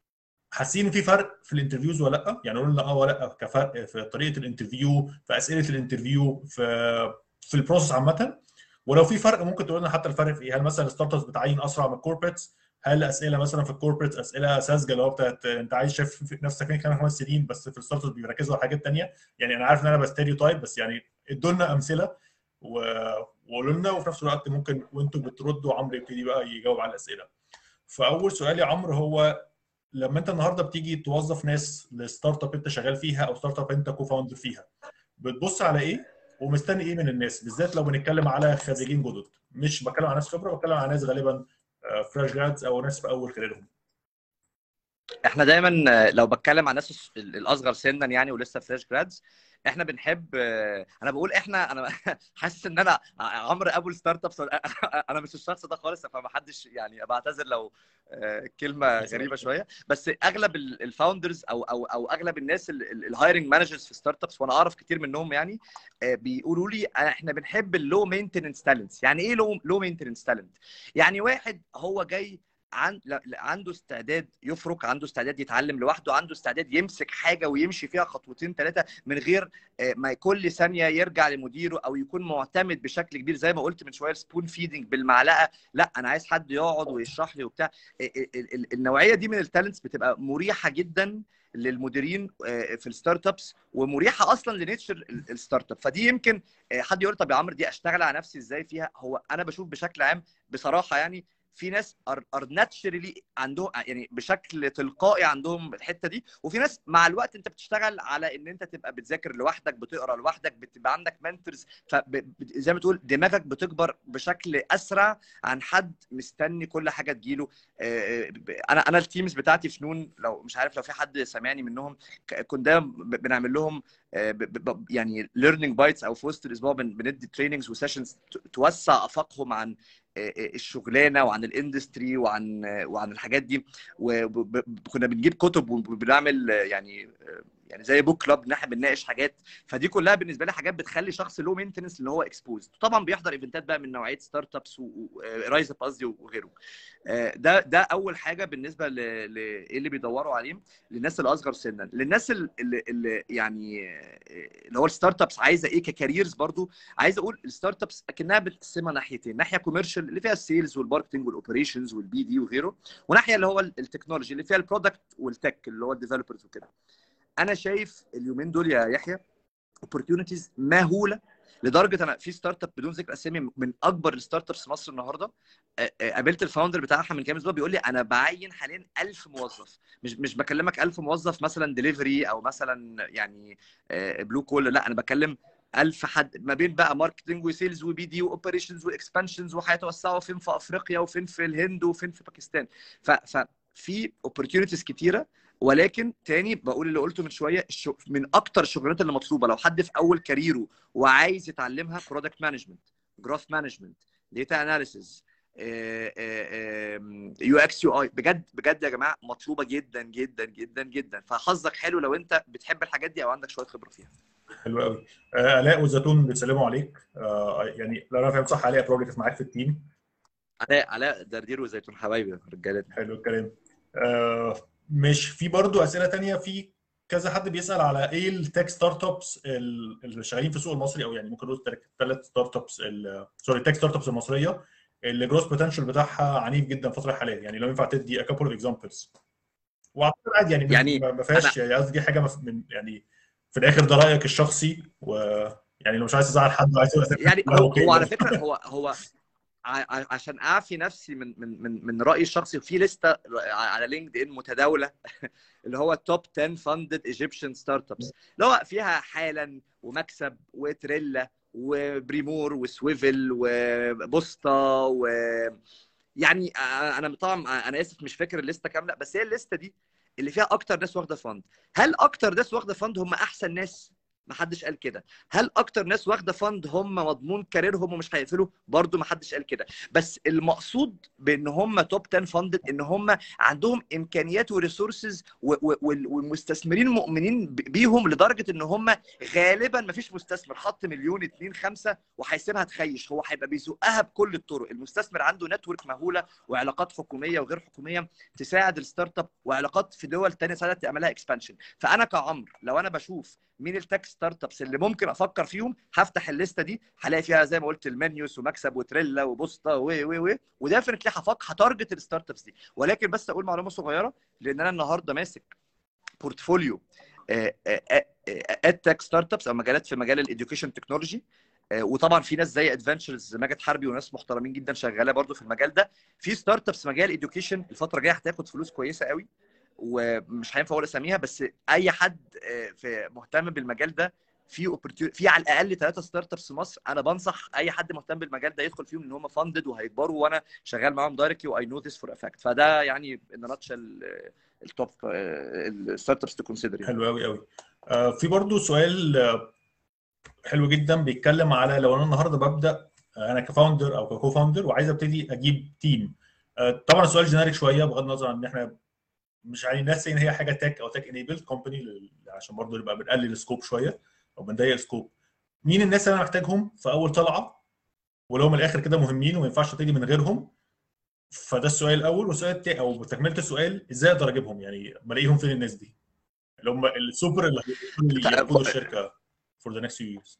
حاسين ان في فرق في الانترفيوز ولا لا؟ يعني قلنا اه ولا لا، كفرق في طريقه الانترفيو، في اسئله الانترفيو، في في البروسيس عامه. ولو في فرق ممكن تقول لنا حتى الفرق في ايه؟ هل مثلا الستارت ابس بتعين اسرع من الكوربريتس؟ هل اسئله مثلا في الكوربريتس اسئله ساذجه اللي هو بتاعت انت عايز شايف نفسك فين كمان خمس سنين، بس في الستارت ابس بيركزوا على حاجات ثانيه؟ يعني انا عارف ان انا بستيريو تايب، بس يعني ادوا لنا امثله وقولوا لنا، وفي نفس الوقت ممكن وانتم بتردوا عمرو يبتدي بقى يجاوب على الاسئله. فاول سؤال يا عمرو هو لما انت النهارده بتيجي توظف ناس لستارت اب انت شغال فيها او ستارت اب انت كوفاوندر فيها، بتبص على ايه ومستني ايه من الناس؟ بالذات لو بنتكلم على خريجين جدد، مش بتكلم على ناس خبره، بتكلم على ناس غالبا فريش جرادز او ناس في اول كاريرهم. احنا دايما لو بتكلم عن الناس الاصغر سنا يعني ولسه فريش جرادز، احنا بنحب، انا بقول احنا، انا حاسس ان انا عمرو ابو الستارت ابس، انا مش الشخص ده خالص، فما حدش يعني، بعتذر لو كلمه غريبه شويه، بس اغلب الفاوندرز او او او اغلب الناس الهايرنج مانجرز في ستارت ابس، وانا اعرف كتير منهم يعني، بيقولوا لي احنا بنحب اللو مينتننس تالنتس. يعني ايه لو لو مينتننس تالنت؟ يعني واحد هو جاي عن... عنده استعداد يفرك، عنده استعداد يتعلم لوحده، عنده استعداد يمسك حاجه ويمشي فيها خطوتين ثلاثه من غير ما كل ثانيه يرجع لمديره او يكون معتمد بشكل كبير زي ما قلت من شويه سبون فيدنج بالمعلقه. لا، انا عايز حد يقعد ويشرح لي وبتاع. النوعيه دي من التالنتس بتبقى مريحه جدا للمديرين في الستارت ابس، ومريحه اصلا لنيتشر الستارت اب. فدي يمكن حد يقول طب يا عمرو دي اشتغل على نفسي ازاي فيها؟ هو انا بشوف بشكل عام بصراحه يعني في ناس ار ناتشرالي عندهم، يعني بشكل تلقائي عندهم الحته دي، وفي ناس مع الوقت انت بتشتغل على ان انت تبقى بتذاكر لوحدك، بتقرا لوحدك، بتبقى عندك منتورز، فزي ما تقول دماغك بتكبر بشكل اسرع عن حد مستني كل حاجه تجيله. انا انا التيمز بتاعتي في نون، لو مش عارف لو في حد سامعني منهم، كنت دايما بنعمل لهم يعني ليرنينج بايتس، او في وسط الاسبوع بندي تريننجز وسيشنز توسع افاقهم عن الشغلانه وعن الاندستري وعن وعن الحاجات دي. وكنا بنجيب كتب وبنعمل يعني يعني زي بوك كلاب ان احنا بنناقش حاجات. فدي كلها بالنسبه لي حاجات بتخلي شخص لو مينتنس اللي هو اكسبوزد. طبعا بيحضر ايفنتات بقى من نوعيه ستارت ابس ورايز اب قصدي وغيره. ده ده اول حاجه بالنسبه ل اللي بيدوروا عليه للناس الاصغر سنا. للناس اللي, اللي يعني اللي هو الستارت ابس عايزه ايه ككاريرز، برضو عايز اقول الستارت ابس اكنها بتقسمها ناحيتين: ناحيه كوميرشال اللي فيها السيلز والماركتنج والاوبريشنز والبي دي وغيره، وناحيه اللي هو التكنولوجي اللي فيها البرودكت والتك اللي هو الديفلوبرز وكده. انا شايف اليومين دول يا يحيى opportunities مهوله، لدرجه انا في ستارت اب بدون ذكر اسامي من اكبر الستارت ابس في مصر النهارده، قابلت الفاوندر بتاعها من كام اسبوع بيقول لي انا بعين حاليا ألف موظف. مش مش بكلمك ألف موظف مثلا ديليفري او مثلا يعني بلو كول، لا انا بكلم ألف حد ما بين بقى ماركتنج وسيلز وبي دي واوبريشنز واكسبانشنز، وهيتوسعوا فين في افريقيا وفين في الهند وفين في باكستان. ففي opportunities كتيره. ولكن تاني بقول اللي قلته من شويه، من اكتر الشغلانات اللي مطلوبه لو حد في اول كاريره وعايز يتعلمها برودكت مانجمنت، جروث مانجمنت، داتا اناليسيز، يو اكس يو اي. بجد بجد يا جماعه مطلوبه جدا جدا جدا جدا. فحظك حلو لو انت بتحب الحاجات دي او عندك شويه خبره فيها. حلو قوي. آه، الاء وزيتون بيسلموا عليك. آه، يعني لو انا فاهم صح الاء بروجكت معاك في التيم. علاء علاء دردير وزيتون حبايبي رجالتنا. حلو الكلام. آه، مش في برضو اسئله تانية؟ في كذا حد بيسال على ايه التك ستارت ابس اللي شغالين في السوق المصري، او يعني ممكن نقول ثلاث ستارت ابس، سوري التك ستارت ابس المصريه اللي جروث بوتنشال بتاعها عنيف جدا الفتره الحاليه. يعني لو ينفع تدي a couple of examples. واعتقد عادي يعني, يعني ما فيهاش يعني، قصدي دي حاجه من يعني في الاخر ده رايك الشخصي، ويعني لو مش عايز تزعل حد وعايز تبقى يعني هو اوكي هو على فكره هو هو عشان اعفي نفسي من من من من رايي الشخصي، في لسته على لينكد ان متداوله اللي هو توب عشرة فاندد ايجيبشن ستارت ابس، اللي هو فيها حالا ومكسب وتريلا وبريمور وسويفل وبوسطه و يعني انا طبعا انا اسف مش فاكر الليسته كامله، بس هي الليسته دي اللي فيها اكتر ناس واخده فند. هل اكتر ناس واخده فند هم احسن ناس؟ ما حدش قال كده. هل اكتر ناس واخده فند هم مضمون كاريرهم ومش هيقفلوا؟ برضو ما حدش قال كده. بس المقصود بان هم توب عشرة فاندد ان هم عندهم امكانيات وريسورسز والمستثمرين مؤمنين بيهم لدرجه ان هم غالبا ما فيش مستثمر حط مليون اتنين خمسه وهيسيبها تخيش، هو هيبقى بيزقها بكل الطرق. المستثمر عنده نتورك مهوله وعلاقات حكوميه وغير حكوميه تساعد الستارت اب، وعلاقات في دول ثانيه ساعدت تعملها اكسبانشن. فانا كعمر لو انا بشوف مين التك ستارت ابس اللي ممكن افكر فيهم، هفتح الليسته دي هلاقي فيها زي ما قلت المنيوس ومكسب وتريلا وبوسطه و و و وديفنتلي هفكر هتارجت الستارت ابس دي. ولكن بس اقول معلومه صغيره، لان انا النهارده ماسك بورتفوليو ادتك ستارت ابس او مجالات في مجال الاديوكيشن تكنولوجي، وطبعا في ناس زي ادفنتشرز ماجد حربي وناس محترمين جدا شغاله برضو في المجال ده. في ستارت ابس مجال اديوكيشن الفتره الجايه هتاخد فلوس كويسه قوي، ومش هينفع اقول اساميها، بس اي حد في مهتم بالمجال ده في في على الاقل ثلاثه ستارت ابس في مصر انا بنصح اي حد مهتم بالمجال ده يدخل فيهم، ان هم فاندد وهيكبروا، وانا شغال معاهم دايركتلي واي نو ذس فور افاكت. فده يعني ان ناتشل التوب الستارت ابس تو كونسيدر. حلو قوي قوي. آه في برضو سؤال آه حلو جدا بيتكلم على لو انا النهارده ببدا آه انا كفاوندر او ككو فاوندر وعايز ابتدي اجيب تيم. آه طبعا السؤال جينيريك شويه بغض النظر عن ان احنا مش عايزين الناس ان هي حاجه تك او تك انيبل كومباني، عشان برضو نبقى بنقلل السكوب شويه او بنضيق السكوب. مين الناس اللي انا محتاجهم في اول طلعه ولو من الاخر كده مهمين وما ينفعش ابتدي من غيرهم؟ فده السؤال الاول. والسؤال التاني او تكمله السؤال، ازاي اقدر اجيبهم؟ يعني بلاقيهم فين الناس دي اللي هم السوبر اللي اللي يقودوا الشركه فور ذا نكست ييرز؟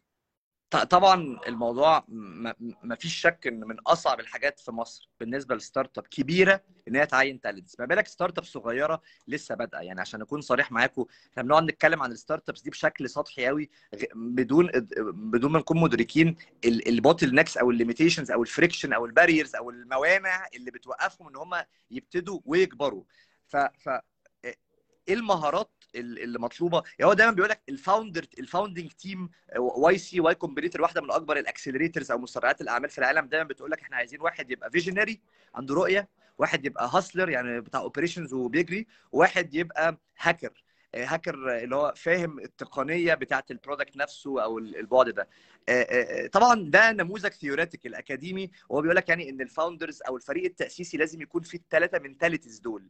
طبعا الموضوع ما فيش شك ان من اصعب الحاجات في مصر بالنسبه لستارت اب كبيره ان هي تعين تالنتس، ما بالك ستارت اب صغيره لسه بادئه. يعني عشان اكون صريح معاكم، احنا بنقعد نتكلم عن الستارت ابس دي بشكل سطحي قوي بدون بدون ما نكون مدركين البوتل نكس او الليميتيشنز او الفريكشن او الباريرز او الموانع اللي بتوقفهم ان هم يبتدوا ويكبروا. ف ف ايه المهارات اللي مطلوبه؟ يعني هو دايما بيقول لك الفاوندر الفاوندنج تيم واي سي واي كومبيتيتور، واحده من اكبر الاكسلريتورز او مسرعات الاعمال في العالم، دايما بتقول لك احنا عايزين واحد يبقى فيجنري عنده رؤيه، واحد يبقى هاسلر يعني بتاع اوبريشنز وبيجري، وواحد يبقى هاكر هاكر اللي هو فاهم التقنيه بتاعه البرودكت نفسه او البعد ده. طبعا ده نموذج ثيوريتيكال اكاديمي، وهو بيقول لك يعني ان الفاوندرز او الفريق التاسيسي لازم يكون فيه الثلاثه منتاليتيز دول.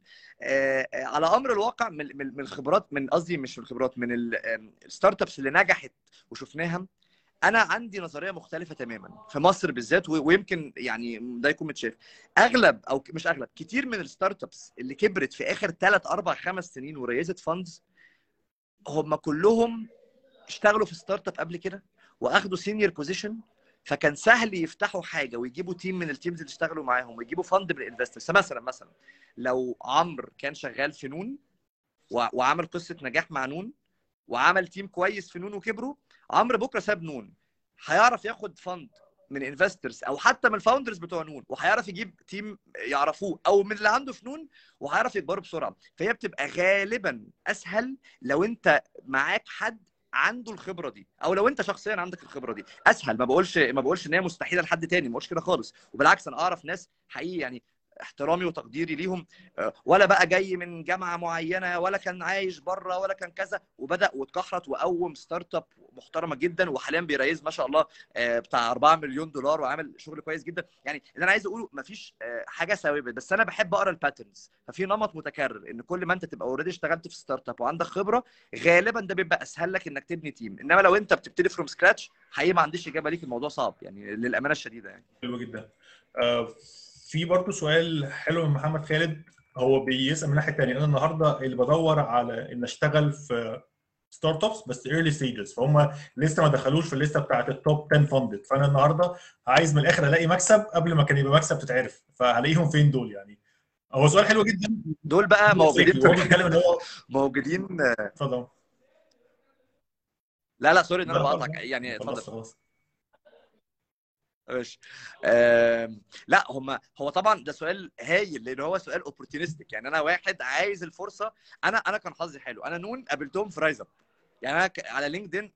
على امر الواقع من الخبرات، من قصدي مش من الخبرات، من الستارت ابس اللي نجحت وشفناها، انا عندي نظريه مختلفه تماما في مصر بالذات، ويمكن يعني ده يكون متشاف. اغلب او مش اغلب، كتير من الستارت ابس اللي كبرت في اخر ثلاث اربع خمس سنين وريزت فاندز، هم كلهم اشتغلوا في ستارت اب قبل كده واخدوا سينيور بوزيشن، فكان سهل يفتحوا حاجه ويجيبوا تيم من التيمز اللي اشتغلوا معاهم ويجيبوا فند من الانفسترز. فمثلا مثلا لو عمرو كان شغال في نون وعمل قصه نجاح مع نون وعمل تيم كويس في نون وكبروا، عمرو بكره ساب نون هيعرف ياخد فند من انفسترز او حتى من الفاوندرز بتوع نون، وهيعرف يجيب تيم يعرفوه او من اللي عنده في نون، وهيعرف يكبروا بسرعه. فهي بتبقى غالبا اسهل لو انت معاك حد عنده الخبره دي، او لو انت شخصيا عندك الخبره دي اسهل. ما بقولش ما بقولش ان هي مستحيله لحد تاني، ما بقولش كده خالص، وبالعكس انا اعرف ناس حقيقي يعني احترامي وتقديري ليهم، ولا بقى جاي من جامعه معينه ولا كان عايش بره ولا كان كذا، وبدا واتكحرت وقوم ستارت اب محترمه جدا، وحاليا بيريز ما شاء الله بتاع أربعة مليون دولار وعامل شغل كويس جدا. يعني اللي انا عايز اقوله مفيش حاجه ثابته، بس انا بحب اقرا الباترنز. ففي نمط متكرر ان كل ما انت تبقى اوريدي اشتغلت في ستارت اب وعندك خبره، غالبا ده بيبقى اسهل لك انك تبني تيم. انما لو انت بتبتدي فروم سكراتش، حقيقي ما عنديش اجابه ليك، الموضوع صعب يعني للامانه الشديده يعني. حلو جدا. آه في برضه سؤال حلو من محمد خالد، هو بيسال من ناحيه ثانيه. انا النهارده اللي بدور على ان اشتغل في ستارت ابس بس ايرلي ستيجز، فهم لسه ما دخلوش في الليسته بتاعت التوب عشرة فاندد، فانا النهارده عايز من الاخر الاقي مكسب قبل ما كان يبقى مكسب تتعرف، فهلاقيهم فين دول؟ يعني هو سؤال حلو جدا. دول بقى موجودين وهو بيتكلم ان هو موجودين. اتفضل. لا لا سوري ان انا لا بقطعك، يعني اتفضل. خلاص. ماشي. آه لا هم هو طبعا ده سؤال هايل، لان هو سؤال اوبورتونستيك. يعني انا واحد عايز الفرصه. انا انا كان حظي حلو، انا نون قابلتهم في رايز اب. يعني انا على لينكدين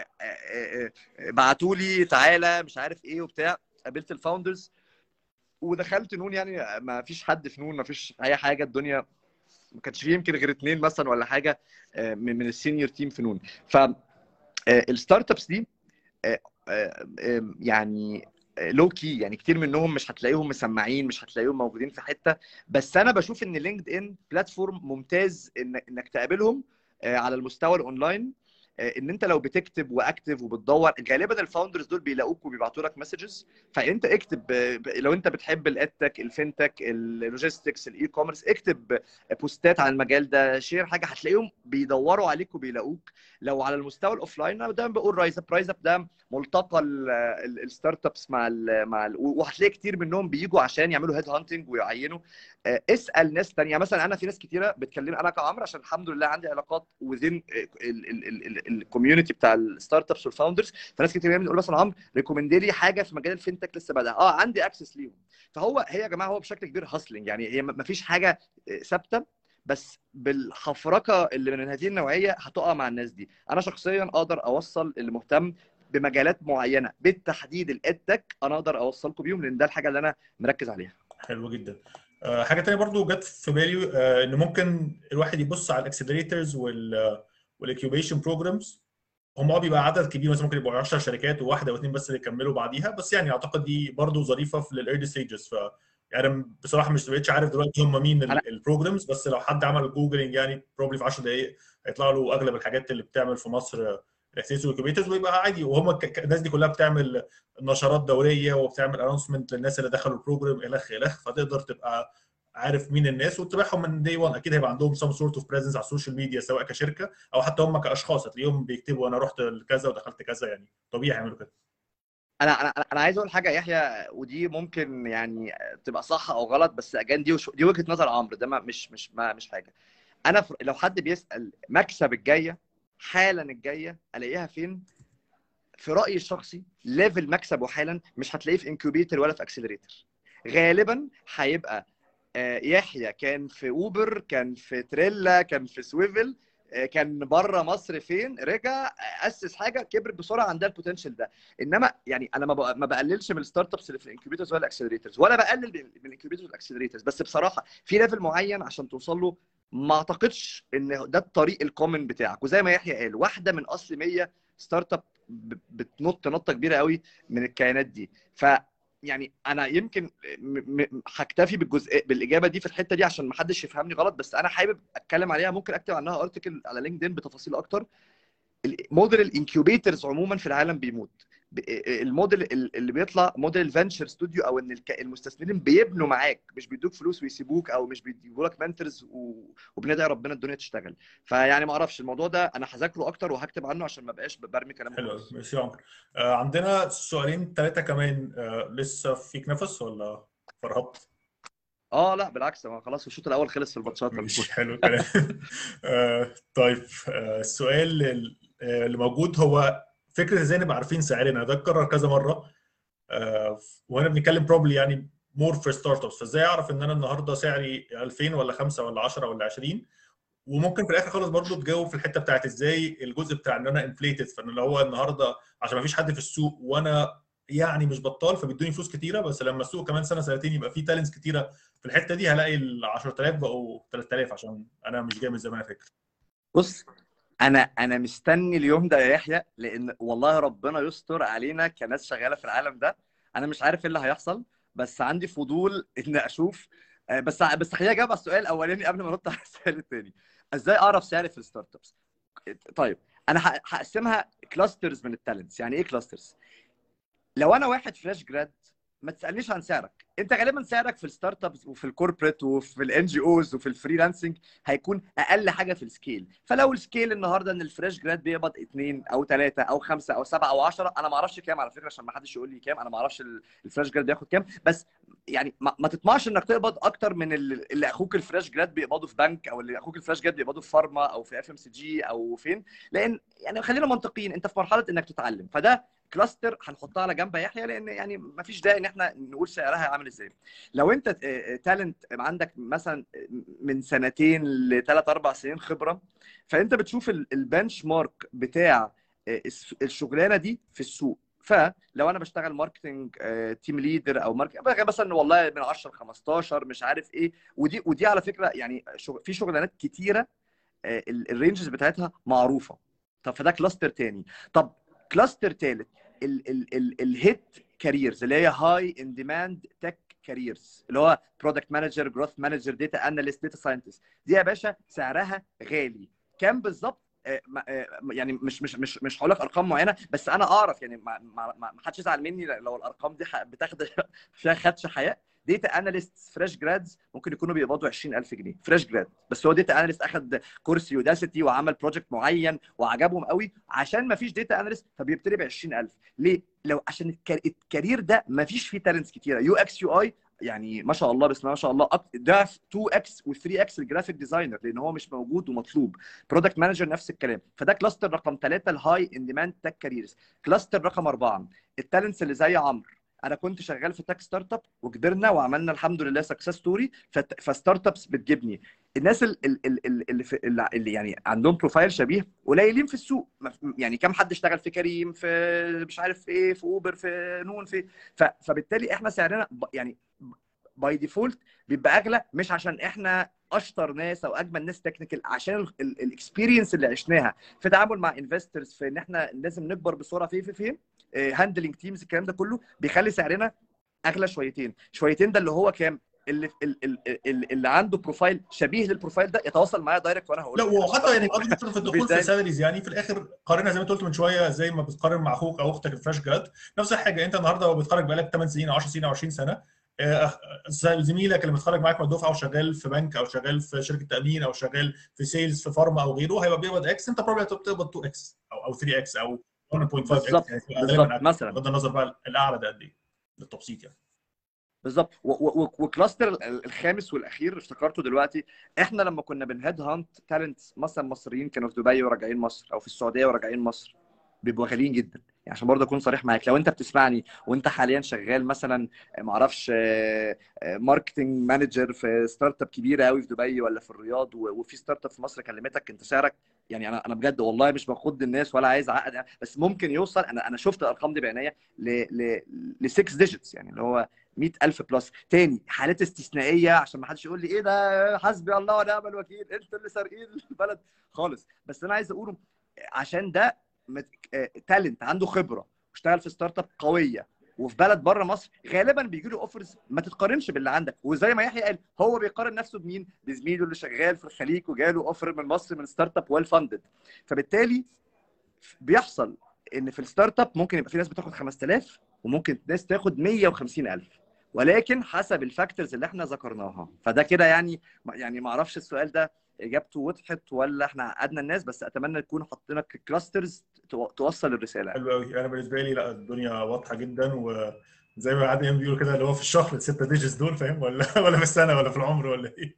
بعتوا لي تعالى مش عارف ايه وبتاع، قابلت الفاوندرز ودخلت نون. يعني ما فيش حد في نون، ما فيش اي حاجه، الدنيا ما كانش فيه يمكن غير اثنين مثلا ولا حاجه من من السينيور تيم في نون. ف الستارت ابس دي آه، آه، آه، يعني لو كي، يعني كتير منهم مش هتلاقيهم مسمعين، مش هتلاقيهم موجودين في حته. بس انا بشوف ان لينكد ان بلاتفورم ممتاز إن انك تقابلهم آه، على المستوى الاونلاين. آه، ان انت لو بتكتب واكتف وبتدور، غالبا الفاوندرز دول بيلاقوك وبيبعتوا لك مسجز. فانت اكتب، آه، ب- لو انت بتحب الادتك، الفinتك، اللوجيستكس، الاي كوميرس، اكتب بوستات عن المجال ده، شير حاجه، هتلاقيهم بيدوروا عليك وبيلاقوك. لو على المستوى الاوفلاين، انا دايما بقول رايز اب. رايز اب ده ملتقى الستارت ابس مع ال مع ال وهتلاقي كتير منهم بيجوا عشان يعملوا هيد هانتنج ويعينوا. آه، اسال ناس تانية. مثلا انا في ناس كتيره بتكلم انا كعمرو، عشان الحمد لله عندي علاقات وذين الكوميونتي بتاع الستارت ابس والفاوندرز. فناس كتير بتقول مثلا عمرو ريكومند لي حاجه في مجال الفinتك لسه بادئ، اه عندي اكسس ليهم. فهو هي يا جماعه هو بشكل كبير هاسلنج، يعني هي ما فيش حاجه ثابته، بس بالحفركه اللي من هذه النوعيه هتقع مع الناس دي. انا شخصيا اقدر اوصل اللي مهتم بمجالات معينه بالتحديد الادتك، انا اقدر اوصلكم بيهم، لان ده الحاجه اللي انا مركز عليها. حلو جدا. آه، حاجه تانية برضو جت في بالي، آه، ان ممكن الواحد يبص على الاكسلريتورز وال والاكيوبيشن بروجرامز. هم اه بيبقى عدد كبير، مثلا ممكن يبقوا عشر شركات وواحده او اثنين بس اللي يكملوا بعديها، بس يعني اعتقد دي برضو ظريفه في الايرلي ستيجز. ف يعني أنا بصراحه مش بقتش عارف دلوقتي هم مين انا البروجرامز، بس لو حد عمل جوجلنج يعني بروبلي في عشر دقائق هيطلع له اغلب الحاجات اللي بتعمل في مصر الاكسسوارز والكمبيوترز، ويبقى عادي. وهم ك- ك- الناس دي كلها بتعمل نشرات دوريه وبتعمل انونسمنت للناس اللي دخلوا البروجرام الخ الخ، فتقدر تبقى عارف مين الناس وتتابعهم من دي واحد. اكيد هيبقى عندهم سم سورت اوف بريزنس على السوشيال ميديا، سواء كشركه او حتى هم كاشخاص، هتلاقيهم بيكتبوا انا رحت كذا ودخلت كذا، يعني طبيعي يعملوا كده. انا انا انا عايز اقول حاجه يا يحيى، ودي ممكن يعني تبقى صح او غلط، بس اجان دي وش... دي وجهه نظر عمرو، ده ما مش مش ما مش حاجه. انا ف... لو حد بيسال مكسب الجايه حالا الجايه الاقيها فين، في رايي الشخصي ليفل مكسبه حالا مش هتلاقيه في انكوبيتر ولا في اكسلريتور. غالبا هيبقى آه، يحيى كان في اوبر، كان في تريلا، كان في سويفل، آه، كان بره مصر، فين رجع آه، اسس حاجه كبر بسرعه عندها البوتنشال ده. انما يعني انا ما بق- ما بقللش من الستارت ابس اللي في الانكيوبيتورز ولا الاكسلريتورز، ولا بقلل من الانكيوبيتورز والاكسلريتورز، بس بصراحه في ليفل معين عشان توصل له ما اعتقدش ان ده الطريق الكومن بتاعك. وزي ما يحيى قال، واحده من اصل مية ستارت اب ب- بتنط نطه كبيره قوي من الكيانات دي. ف يعني انا يمكن م- م- هكتفي بالجزء بالاجابه دي في الحته دي عشان ما حدش يفهمني غلط، بس انا حابب اتكلم عليها. ممكن اكتب عنها ارتكل على لينكدين بتفاصيل اكتر. موديل الانكيوبيترز عموما في العالم بيموت. ب- الموديل اللي بيطلع موديل الفنشر ستوديو، او ان الك- المستثمرين بيبنوا معاك، مش بيدوك فلوس ويسيبوك، او مش بيجيبوا لك منتورز وبندعي ربنا الدنيا تشتغل. فيعني ما اعرفش الموضوع ده، انا هذاكره اكتر وهكتب عنه عشان ما بقاش برمي كلام حلو قوي، وخلاص. ماشي يا عمرو. آه، عندنا سؤالين ثلاثه كمان. آه، لسه فيك نفس ولا فرهطت؟ اه لا بالعكس، هو خلاص الشوط الاول خلص في الماتشات مش الكوره. حلو الكلام. آه، طيب. آه، السؤال ال- آه، اللي موجود هو فكره ازاي نبقى عارفين سعرنا. ده اتكرر كذا مره، آه، وانا بنتكلم بروبلي يعني مور في ستارت ابس. فازاي اعرف ان انا النهارده سعري ألفين ولا خمسة ولا عشرة ولا عشرين؟ وممكن في الاخر خالص برضو تجاوب في الحته بتاعت ازاي الجزء بتاع ان انا انفليتد، فان اللي هو النهارده عشان ما فيش حد في السوق وانا يعني مش بطال فبيدوني فلوس كتيره، بس لما السوق كمان سنه سنتين يبقى فيه تالنتس كتيره في الحته دي، هلاقي ال عشرة آلاف بقوا ثلاثة آلاف عشان انا مش جامد زي ما انا فاكر. بص، انا انا مستني اليوم ده يا يحيى، لان والله ربنا يستر علينا كناس شغاله في العالم ده. انا مش عارف ايه اللي هيحصل، بس عندي فضول ان اشوف. آه، بس بس خليني اجاوب على السؤال الاولاني قبل ما ارد على السؤال الثاني. ازاي اعرف سعري في الستارت ابس؟ طيب، انا ه- هقسمها كلاسترز من التالنتس. يعني ايه كلاسترز؟ لو انا واحد فريش جراد، ما تسالنيش عن سعرك. انت غالبا سعرك في الستارت ابس وفي الكوربريت وفي الان جي اوز وفي الفريلانسنج هيكون اقل حاجه في السكيل. فلو السكيل النهارده ان الفريش جراد بيقبض اثنين او ثلاثه او خمسه او سبعه او عشرة، انا ما اعرفش كام على فكره عشان ما حدش يقول لي كام، انا ما اعرفش الفريش جراد بياخد كام. بس يعني ما, ما تطمعش انك تقبض اكتر من اللي, اللي اخوك الفريش جراد بيقبضه في بنك، او اللي اخوك الفريش جراد بيقبضه في فارما او في اف ام سي جي او فين. لان يعني خلينا منطقيين، انت في مرحله انك تتعلم. فده كلاستر هنحطها على جنب يا يحيى، لان يعني ما فيش داعي ان احنا نقول سعرها عامل ازاي. لو انت تالنت عندك مثلا من سنتين لثلاث اربع سنين خبره، فانت بتشوف البنش مارك بتاع الشغلانه دي في السوق. فلو انا بشتغل ماركتنج تيم ليدر او ماركتنج مثلا، والله من عشرة ل خمستاشر مش عارف ايه. ودي ودي على فكره يعني في شغلانات كتيره الرينجز بتاعتها معروفه. طب فده كلاستر تاني. طب كلاستر تالت ال ال ال الهيت كاريرز اللي هي هاي ان ديماند تك كاريرز، اللي هو برودكت مانجر، جروث مانجر، داتا اناليست، داتا ساينتست. دي يا باشا سعرها غالي. كام بالظبط؟ آه، ما- آه، يعني مش مش مش مش هقول لك ارقام معينه، بس انا اعرف يعني ما ما ما حدش يزعل مني لو الارقام دي ح- بتاخد فيها خدش حياه. داتا اناليست فريش جرادز ممكن يكونوا بيقبضوا عشرين ألف جنيه فريش جراد، بس هو داتا اناليست اخد كورس يوداسيتي وعمل بروجكت معين وعجبهم قوي. عشان ما فيش داتا اناليست فبيبتدي ب عشرين ألف. ليه؟ لو عشان الكار- الكارير ده ما فيش فيه تالنتس كتيره. يو اكس يو اي يعني ما شاء الله، بسم الله ما شاء الله، أك- ده اتنين اكس و ثري اكس الجرافيك ديزاينر، لان هو مش موجود ومطلوب. برودكت مانجر نفس الكلام. فده كلاستر رقم ثلاثة، الهاي ان ديماند تك كاريرز. كلاستر رقم أربعة التالنتس اللي زي عمرو. انا كنت شغال في تك ستارت اب وكبرنا وعملنا الحمد لله سكسس ستوري، فستارت ابس بتجيبني. الناس ال- ال- ال- ال- اللي في اللي اللي يعني عندهم بروفايل شبيه قليلين في السوق. ما- يعني كم حد اشتغل في كريم، في مش عارف ايه، في اوبر، في نون، في ف- فبالتالي احنا سعرنا ب- يعني باي ديفولت بيبقى اغلى، مش عشان احنا اشطر ناس او اجمل ناس تكنيكال، عشان الاكسبيرينس اللي عشناها في تعامل مع انفسترز، في ان احنا لازم نكبر بسرعه في في في هاندلنج تيمز. الكلام ده كله بيخلي سعرنا اغلى شويتين. شويتين ده اللي هو كام؟ اللي اللي, اللي, اللي عنده بروفايل شبيه للبروفايل ده يتواصل معايا دايركت وانا هقول لا له عشان وحتى يعني برضه بغض النظر في مفيش الدخول في داعي. السالاريز، يعني في الاخر قارنها زي ما انت قلت من شويه، زي ما بتقارن مع اخوك او اختك الفريش جراد، نفس الحاجه. انت النهارده بتتخرج بقالك ثمان سنين او عشر سنين او عشرين سنه، آه، زميلك اللي متخرج معاك من الدفعه وشغال في بنك او شغال في شركه تامين او شغال في سيلز في فارما او غيره، هيبقى بيقبض اكس، انت بروبلي بتقبض اتنين اكس او او ثري اكس او واحد فاصلة خمسة اكس، بالظبط يعني بتبقى غالبا بالظبط اكتر مثلا. بغض النظر بقى الاعلى ده قد ايه للتبسيط يعني. بالظبط. وكلاستر الخامس والاخير افتكرته دلوقتي. احنا لما كنا بنهيد هانت تالنتس مثلا مصريين كانوا في دبي وراجعين مصر، او في السعوديه وراجعين مصر، بيبقوا غاليين جدا. يعني عشان برضه اكون صريح معاك، لو انت بتسمعني وانت حاليا شغال مثلا ما اعرفش ماركتنج مانجر في ستارت اب كبيره قوي في دبي ولا في الرياض، وفي ستارت اب في مصر كلمتك، انت سعرك يعني انا انا بجد والله مش بخد الناس ولا عايز اعقد يعني، بس ممكن يوصل، انا انا شفت الارقام دي بعينيا ل ل ل ستة ديجيتس، يعني اللي هو مية ألف بلس. تاني حالات استثنائيه عشان ما حدش يقول لي ايه ده حسبي الله ونعم الوكيل انتوا اللي سارقين البلد خالص. بس انا عايز اقوله عشان ده تالنت عنده خبره واشتغل في ستارت اب قويه وفي بلد بره مصر، غالبا بيجي له اوفرز ما تتقارنش باللي عندك. وزي ما يحيى قال، هو بيقارن نفسه بمين؟ بزميله اللي شغال في الخليج وجاله اوفر من مصر من ستارت اب ويل فاندد. فبالتالي بيحصل ان في الستارت اب ممكن يبقى في ناس بتاخد خمسة آلاف وممكن ناس تاخد مية وخمسين ألف، ولكن حسب الفاكتورز اللي احنا ذكرناها. فده كده يعني يعني ما اعرفش السؤال ده اجابته وضحت ولا احنا عقدنا الناس، بس اتمنى نكون حطينا كلاسترز توصل الرساله. حلو قوي. انا بالنسبه لي لا، الدنيا واضحه جدا، وزي ما عادي بيقولوا كده اللي هو في الشهر الستة ديجيتس دول، فاهم ولا ولا في السنه ولا في العمر ولا ايه؟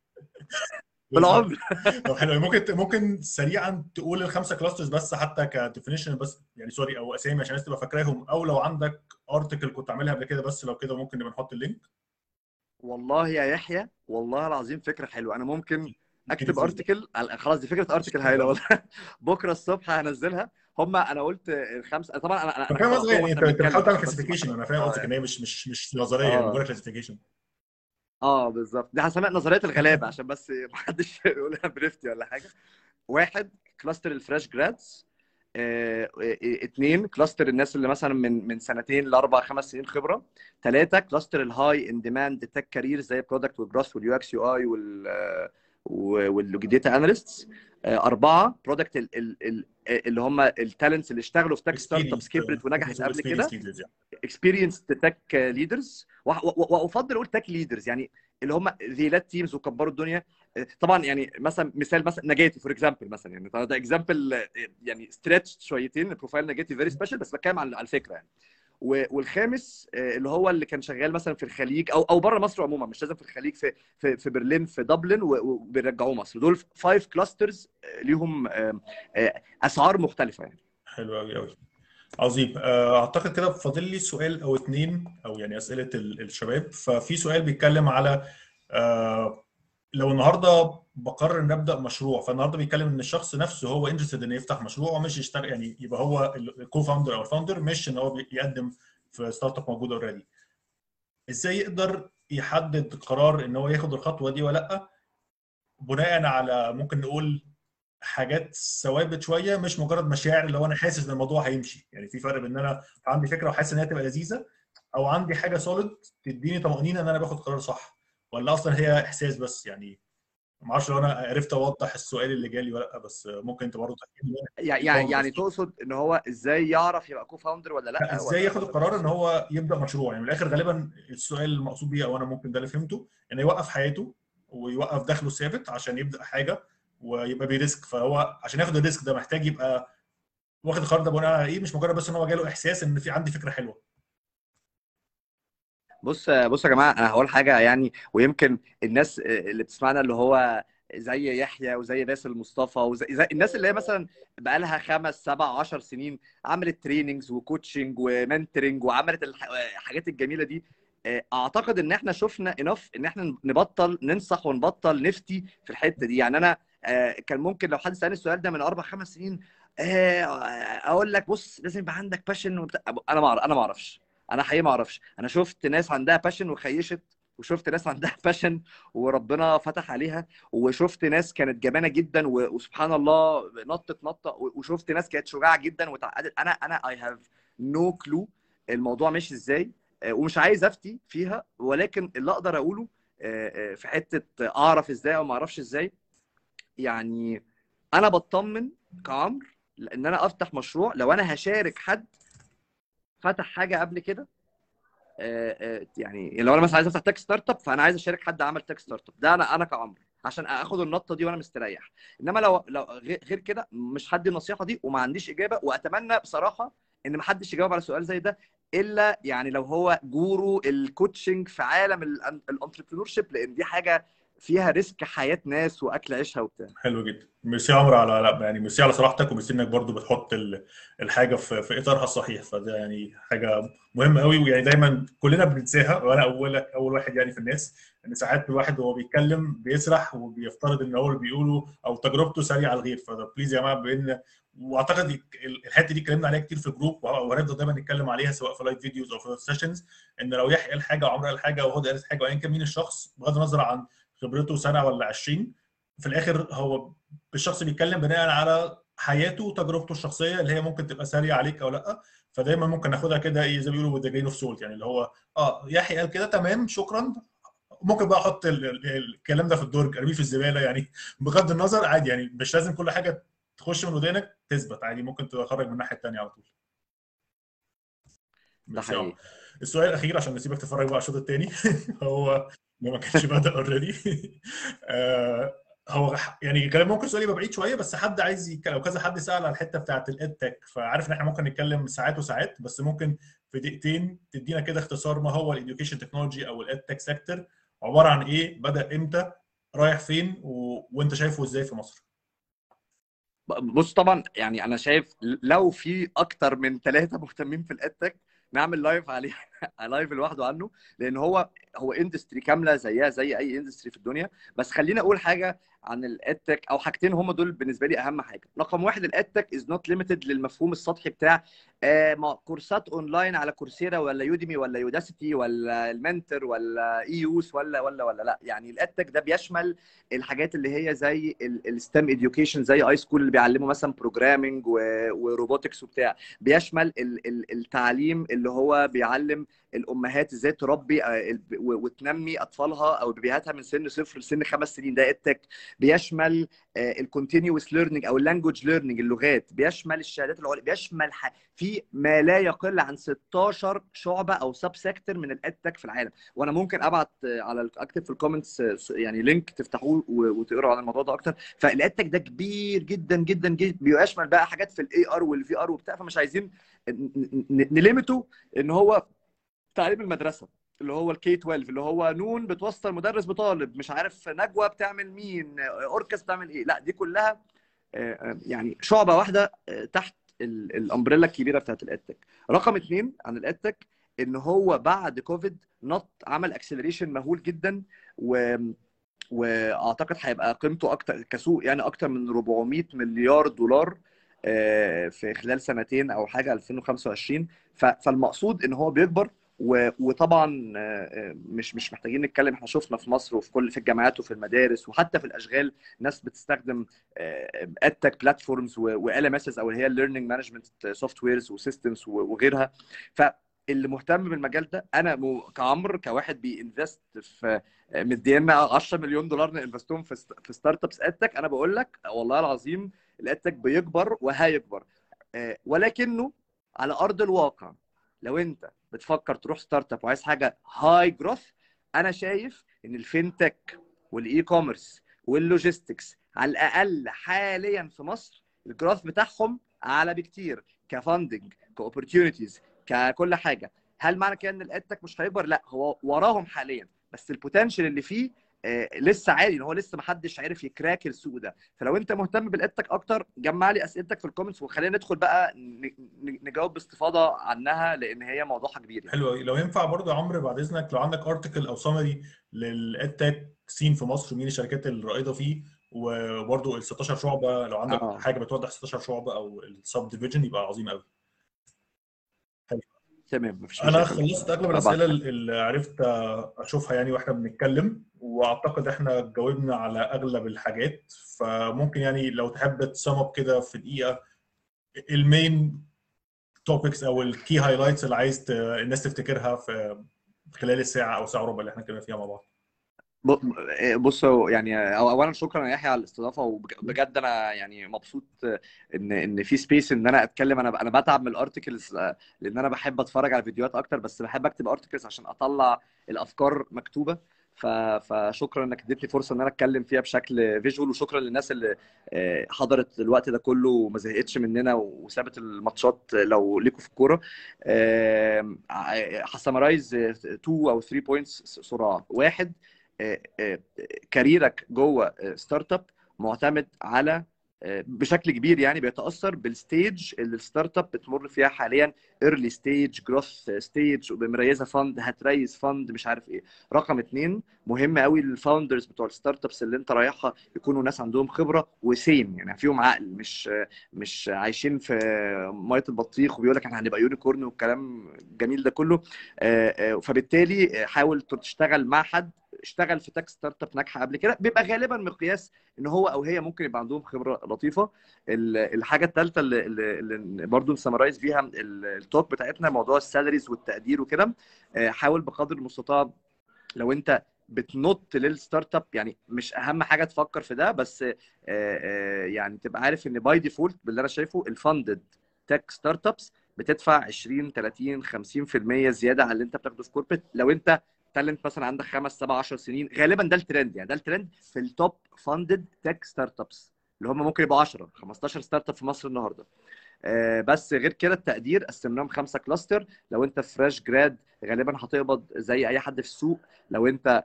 بالظبط. بالعمر. طب حلو، ممكن ممكن سريعا تقول الخمسه كلاسترز بس حتى كديفينيشن بس، يعني سوري او اسامي عشان الناس تبقى فاكراهم، او لو عندك ارتكل كنت عاملها قبل كده، بس لو كده ممكن نبقى نحط اللينك. والله يا يحيى والله العظيم فكره حلوه. انا ممكن اديني اكتب فرصه. ارتكل، خلاص دي فكره ارتكل هايله والله. بكره الصبح هنزلها. هم انا قلت الخمسه طبعا، انا انا انا انا فاهم قصدي، اخترعتهم يعني انت واحنا انت بتحاول بنتكلم تعمل عشان بس ما كلاسيفيكيشن، حد. انا فاهم اه قصدك ان يعني هي مش مش مش نظريه، يعني اه مجرد كلاسيفيكيشن. اه بالظبط، دي هسميها نظريه الغلابه عشان بس ما حدش يقولها بريفتي ولا حاجه. واحد كلاستر الفريش جرادز. اه اثنين كلاستر الناس اللي مثلا من من سنتين لاربع خمس سنين خبره. ثلاثه كلاستر الهاي ان ديماند تك كارير زي برودكت والجروث واليو اكس يو اي وال والديتا اناليستس. اربعه برودكت اللي هم التالنتس اللي اشتغلوا في تك ستارت ابس اكسبيرينس، كبرت ونجحت قبل اكسبيرينس كده، ليدرز يعني. اكسبيرينس تك ليدرز. وافضل اقول تك ليدرز يعني اللي هم ذيلات تيمز وكبروا الدنيا. طبعا يعني مثلا مثال مثلا نجاتي فور اكزامبل مثلا، يعني ده اكزامبل يعني ستريتش شويتين، بروفايل نجاتي فيري سبيشال، بس بتكلم على الفكره يعني. والخامس اللي هو اللي كان شغال مثلا في الخليج او او بره مصر عموما، مش لازم في الخليج، في في, في برلين، في دبلن، وبيرجعوه مصر. دول فايف كلاسترز ليهم اسعار مختلفه يعني. حلو قوي قوي. عظيم. اعتقد كده فاضل لي سؤال او اتنين، او يعني اسئله الشباب. ففي سؤال بيتكلم على لو النهارده بقرر ان ابدا مشروع، فالنهارده بيتكلم ان الشخص نفسه هو انترستد انه يفتح مشروع ومش يشتغل، يعني يبقى هو الكو فاوندر او الفاوندر، مش ان هو يقدم في ستارت اب موجود اوريدي. ازاي يقدر يحدد قرار ان هو ياخد الخطوه دي ولا لا، بناء على ممكن نقول حاجات ثوابت شويه، مش مجرد مشاعر اللي هو انا حاسس ان الموضوع هيمشي. يعني في فرق بين ان انا عندي فكره وحاسس ان هي تبقى لذيذه، او عندي حاجه سوليد تديني طمانينه ان انا باخد قرار صح، ولا اصلا هي احساس بس. يعني ما اعرفش لو انا عرفت اوضح السؤال اللي جالي ولا لا، بس ممكن انت برضه تحكي يعني لي. يعني تقصد ان هو ازاي يعرف يبقى كو فاوندر ولا لا، لا، ازاي ولا ياخد ولا القرار ان تقصد؟ هو يبدا مشروع؟ يعني من الاخر غالبا السؤال المقصود بيه، او انا ممكن ده اللي فهمته، ان يوقف حياته ويوقف دخله الثابت عشان يبدا حاجه ويبقى بيريسك. فهو عشان ياخد الريسك ده محتاج يبقى واخد القرار ده بناء على ايه، مش مجرد بس ان هو جاله احساس ان في عندي فكره حلوه. بص بص يا جماعه، انا هقول حاجه يعني، ويمكن الناس اللي بتسمعنا اللي هو زي يحيى وزي باسل مصطفى وزي زي الناس اللي هي مثلا بقى لها خمس سبع عشر سنين عملت تريننجز وكوتشنج ومنتورنج وعملت الح- الحاجات الجميله دي. اعتقد ان احنا شفنا انف ان احنا نبطل ننصح ونبطل نفتي في الحته دي. يعني انا آه، كان ممكن لو حد سالني السؤال ده من اربع خمس سنين، آه، اقول لك بص لازم يبقى عندك باشن. انا ما انا ما اعرفش، انا حقيقي ما اعرفش. انا شفت ناس عندها باشن وخيشت، وشفت ناس عندها باشن وربنا فتح عليها، وشفت ناس كانت جبانه جدا و- وسبحان الله نطت نطه، وشفت ناس كانت شجاعه جدا وتعقدت. انا انا اي هاف نو كلو الموضوع ماشي ازاي، آه، ومش عايز افتي فيها، ولكن اللي اقدر اقوله آه، آه، في حته اعرف ازاي او ما اعرفش ازاي. يعني انا بطمن كعمر لان انا افتح مشروع لو انا هشارك حد فتح حاجه قبل كده. آه، آه، يعني لو انا مثلا عايز افتح تك ستارت اب، فانا عايز اشارك حد عمل تك ستارت اب، ده انا انا كعمر عشان اخد النطه دي وانا مستريح. انما لو لو غير غير كده مش هدي النصيحه دي وما عنديش اجابه. واتمنى بصراحه ان ما حدش يجاوب على سؤال زي ده الا يعني لو هو جورو الكوتشنج في عالم الانتربرينور شيب، لان دي حاجه فيها ريسك حياه ناس واكل عيشها وبتاع. حلو جدا. ميرسي يا عمرو على، لا يعني ميرسي على صراحتك، وميرسي انك برضو بتحط ال- الحاجه في في اطارها الصحيح. فده يعني حاجه مهمه قوي. ويعني دايما كلنا بننساها، وانا اول اول واحد يعني في الناس، ان ساعات الواحد وهو بيتكلم بيسرح وبيفترض ان هو اللي بيقوله او تجربته سريعه على الغير. فده بليز يا جماعه، بان واعتقد ال- الحته دي اتكلمنا عليها كتير في الجروب، وهنفضل دايما نتكلم عليها سواء في لايف فيديوز او في سيشنز، ان لو يحيى قال حاجه وعمرو قال حاجه وهدى قالت حاجه، وايا كان مين الشخص بغض النظر عن خبرته سنه ولا عشرين، في الاخر هو الشخص بيتكلم بناء على حياته وتجربته الشخصيه اللي هي ممكن تبقى سريعه عليك او لا. فدايما ممكن ناخدها كده ايه زي ما بيقولوا ذا جرين اوف سولت، يعني اللي هو اه يحيى قال كده تمام شكرا، ممكن بقى احط ال- ال- الكلام ده في الدرج ارميه في الزباله يعني. بغض النظر عادي، يعني مش لازم كل حاجه تخش من ودانك تثبت، عادي ممكن تخرج من الناحيه الثانيه على طول. ده ميرسي يا عمر. حقيقي. السؤال الاخير عشان نسيبك تتفرج بقى على الشوط الثاني هو لو ما كانش بدأ اوريدي هو ح- يعني كلام ممكن سؤال يبقى بعيد شويه، بس حد عايز يتكلم او كذا حد سأل على الحته بتاعت الاد تك، فعارف ان احنا ممكن نتكلم ساعات وساعات، بس ممكن في دقيقتين تدينا كده اختصار ما هو الاديوكيشن تكنولوجي او الاد تك سيكتور، عباره عن ايه، بدأ امتى، رايح فين، و... وانت شايفه ازاي في مصر؟ بص طبعا يعني انا شايف لو في اكتر من ثلاثه مهتمين في الادتك نعمل لايف عليه لايف لوحده عنه، لان هو هو اندستري كامله زيها زي اي اندستري في الدنيا. بس خليني اقول حاجه عن الادتك او حاجتين هم دول بالنسبه لي اهم حاجه. رقم واحد، الادتك از نوت ليميتد للمفهوم السطحي بتاع آه ما كورسات اونلاين على كورسيرا ولا يوديمي ولا يوداسيتي ولا المنتر ولا اي يوس ولا ولا ولا لا. يعني الادتك ده بيشمل الحاجات اللي هي زي الستيم اديوكيشن، زي اي سكول اللي بيعلموا مثلا بروجرامنج وروبوتكس وبتاع. بيشمل ال- ال- التعليم اللي هو بيعلم الامهات ازاي تربي آه، ال- و- وتنمي اطفالها او بيبيهاتها من سن صفر لسن خمس سنين، ده التك. بيشمل الكونتينوس ليرنينج او اللانجوج ليرنينج، اللغات. بيشمل الشهادات العليا، بيشمل ح... في ما لا يقل عن ستاشر شعبه او سب سيكتور من الادتك في العالم. وانا ممكن ابعت آه، على ال- اكتب في الكومنتس آه، يعني لينك تفتحوه و- وتقروا عن الموضوع ده اكتر. فالادتك ده كبير جدا جدا جدا، بيشمل بقى حاجات في الاي ار والفي ار وبتاع. فمش عايزين نليمته ان هو تعليم المدرسه اللي هو الكي اتناشر، اللي هو نون بتوصل مدرس بطالب، مش عارف نجوى بتعمل مين، اوركس بتعمل ايه. لا، دي كلها آه، آه، يعني شعبه واحده آه، تحت ال- الامبريلا الكبيره بتاعت الادتك. رقم اثنين عن الادتك، ان هو بعد كوفيد نط عمل اكسلريشن مهول جدا، و واعتقد هيبقى قيمته اكتر كسوق يعني اكتر من أربعمائة مليار دولار آه، في خلال سنتين او حاجه ألفين وخمسة وعشرين. ف- فالمقصود ان هو بيكبر وطبعا مش مش محتاجين نتكلم، احنا شفنا في مصر وفي كل في الجامعات وفي المدارس وحتى في الاشغال ناس بتستخدم ادتك بلاتفورمز وال ام اس او اللي هي الليرنينج مانجمنت سوفت ويرز وسيستمز وغيرها. فاللي مهتم بالمجال ده، انا كعمر كواحد بينفست في مدينا عشرة مليون دولار ننفستهم في في ستارت ابس ادتك، انا بقول لك والله العظيم الادتك بيكبر وهيكبر، ولكنه على ارض الواقع لو انت بتفكر تروح ستارت اب وعايز حاجه هاي جروث، انا شايف ان الفينتك والاي كوميرس واللوجيستكس على الاقل حاليا في مصر الجروث بتاعهم اعلى بكتير كفاندنج كاوبورتيونيتيز ككل حاجه. هل معنى كده ان الادتك مش هيكبر؟ لا، هو وراهم حاليا، بس البوتنشال اللي فيه آه لسه عالي، ان هو لسه ما حدش عارف يكراك السوق ده. فلو انت مهتم بالادتك اكتر جمع لي اسئلتك في الكومنتس وخلينا ندخل بقى نجاوب باستفاضه عنها، لان هي موضوعها كبير يعني. حلو قوي. لو ينفع برضه يا عمرو بعد اذنك، لو عندك ارتكل او سمري للادتك سين في مصر، مين الشركات الرائده فيه، وبرضه ال ستاشر شعبه، لو عندك آه. حاجه بتوضح ستاشر شعبه او السب ديفيجن يبقى عظيم قوي. حلو. تمام، مفيش انا مشاكل. خلصت اغلب الاسئله اللي عرفت اشوفها يعني واحنا بنتكلم، واعتقد احنا جاوبنا على اغلب الحاجات. فممكن يعني لو تحب تسم اب كده في دقيقه المين توبكس او الكي هايلايتس اللي عايز الناس تفتكرها في خلال الساعه او ساعه وربع اللي احنا اتكلمنا فيها مع بعض. بصوا يعني اولا شكرا يا يحيى على الاستضافه، وبجد انا يعني مبسوط ان ان في سبيس ان انا اتكلم. انا انا بتعب من الارتكلز لان انا بحب اتفرج على فيديوهات اكتر، بس بحب اكتب ارتكلز عشان اطلع الافكار مكتوبه. فشكرا انك اديتني فرصه ان انا اتكلم فيها بشكل فيجوال، وشكرا للناس اللي حضرت الوقت ده كله وما زهقتش مننا وسابت الماتشات لو ليكوا في الكوره. هسمرايز تو او ثلاثة بوينتس سرعه. واحد، كاريرك جوه ستارت اب معتمد على بشكل كبير يعني بيتاثر بالستيج اللي الستارت اب بتمر فيها حاليا، ايرلي ستيج، جروث ستيج، وبمريزه فند، هتريز فند، مش عارف ايه. رقم اتنين، مهم قوي الفاوندرز بتوع الستارت ابس اللي انت رايحها يكونوا ناس عندهم خبره وسين، يعني فيهم عقل، مش مش عايشين في ميه البطيخ وبيقول لك احنا هنبقى يونيكورن والكلام الجميل ده كله. فبالتالي حاول تشتغل مع حد اشتغل في تك ستارت اب ناجحه قبل كده، بيبقى غالبا مقياس ان هو او هي ممكن يبقى عندهم خبره لطيفه. الحاجه الثالثه اللي, اللي برضو نسمرايز فيها التوك بتاعتنا، موضوع السالاريز والتقدير وكده. حاول بقدر المستطاع لو انت بتنط للستارت اب، يعني مش اهم حاجه تفكر في ده، بس يعني تبقى عارف ان باي ديفولت باللي انا شايفه الفاندد تك ستارت ابس بتدفع عشرين ثلاثين خمسين في المية زياده على اللي انت بتاخده في كوربريت. لو انت تالنت مثلا عندك خمس سبع عشر سنين، غالبا ده الترند، يعني ده الترند في التوب فاندد تك ستارت ابس اللي هم ممكن يبقوا عشرة خمستاشر ستارت اب في مصر النهارده. بس غير كده التقدير قسمناهم خمسه كلاستر. لو انت فريش جراد غالبا هتقبض زي اي حد في السوق. لو انت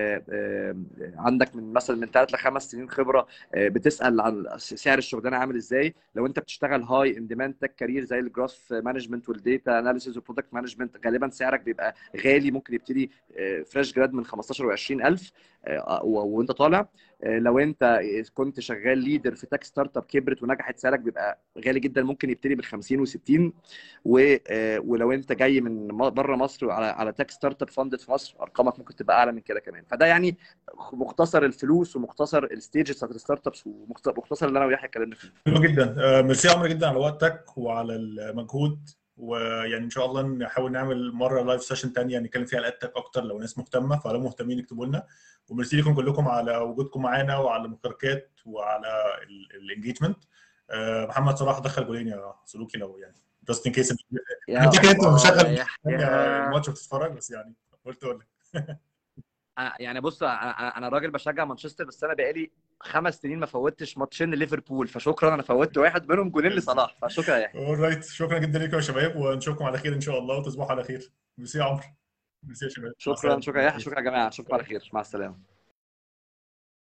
عندك من مثلا من ثلاث لخمس سنين خبره بتسال عن سعر الشغلانه عامل ازاي. لو انت بتشتغل هاي ان ديماند تك كارير زي الجروث مانجمنت والديتا اناليسيز والبرودكت مانجمنت، غالبا سعرك بيبقى غالي، ممكن يبتدي فريش جراد من خمستاشر وعشرين الف وانت طالع. لو انت كنت شغال ليدر في تك ستارت اب كبرت ونجحت، سعرك بيبقى غالي جدا، ممكن يبتدي بال خمسين وستين. ولو انت جاي من بره مصر على على تك ستارت اب فاندد في مصر، ارقامك ممكن تبقى اعلى من كده كمان. فده يعني مختصر الفلوس ومختصر الستيجز بتاعت الستارت ابس ومختصر اللي انا ويحيى اتكلمنا فيه. حلو جدا. ميرسي يا عمرو جدا على وقتك وعلى المجهود، ويعني ان شاء الله نحاول نعمل مره لايف سيشن ثانيه نتكلم فيها الادتك اكتر لو ناس مهتمه. فلو مهتمين اكتبوا لنا. وميرسي لكم كلكم على وجودكم معانا وعلى المشاركات وعلى الانجيجمنت. محمد صلاح دخل جولين يا سلوكي، لو يعني جاست ان كيس انت كنت مشغل الماتش وبتتفرج، بس يعني قلت اقول لك. يعني بص انا انا راجل بشجع مانشستر، بس انا بقالي خمس سنين ما فوتش ماتشين لليفربول، فشكرا انا فوتت واحد منهم جولين لصلاح، فشكرا يا يحيى. اورايت، شكرا جدا لكم يا شباب، ونشوفكم على خير ان شاء الله، وتصبحوا على خير. ميرسي يا عمرو. ميرسي يا شباب. شكرا شكرا يا يحيى، شكرا يا جماعه، اشوفكم على خير، مع السلامه.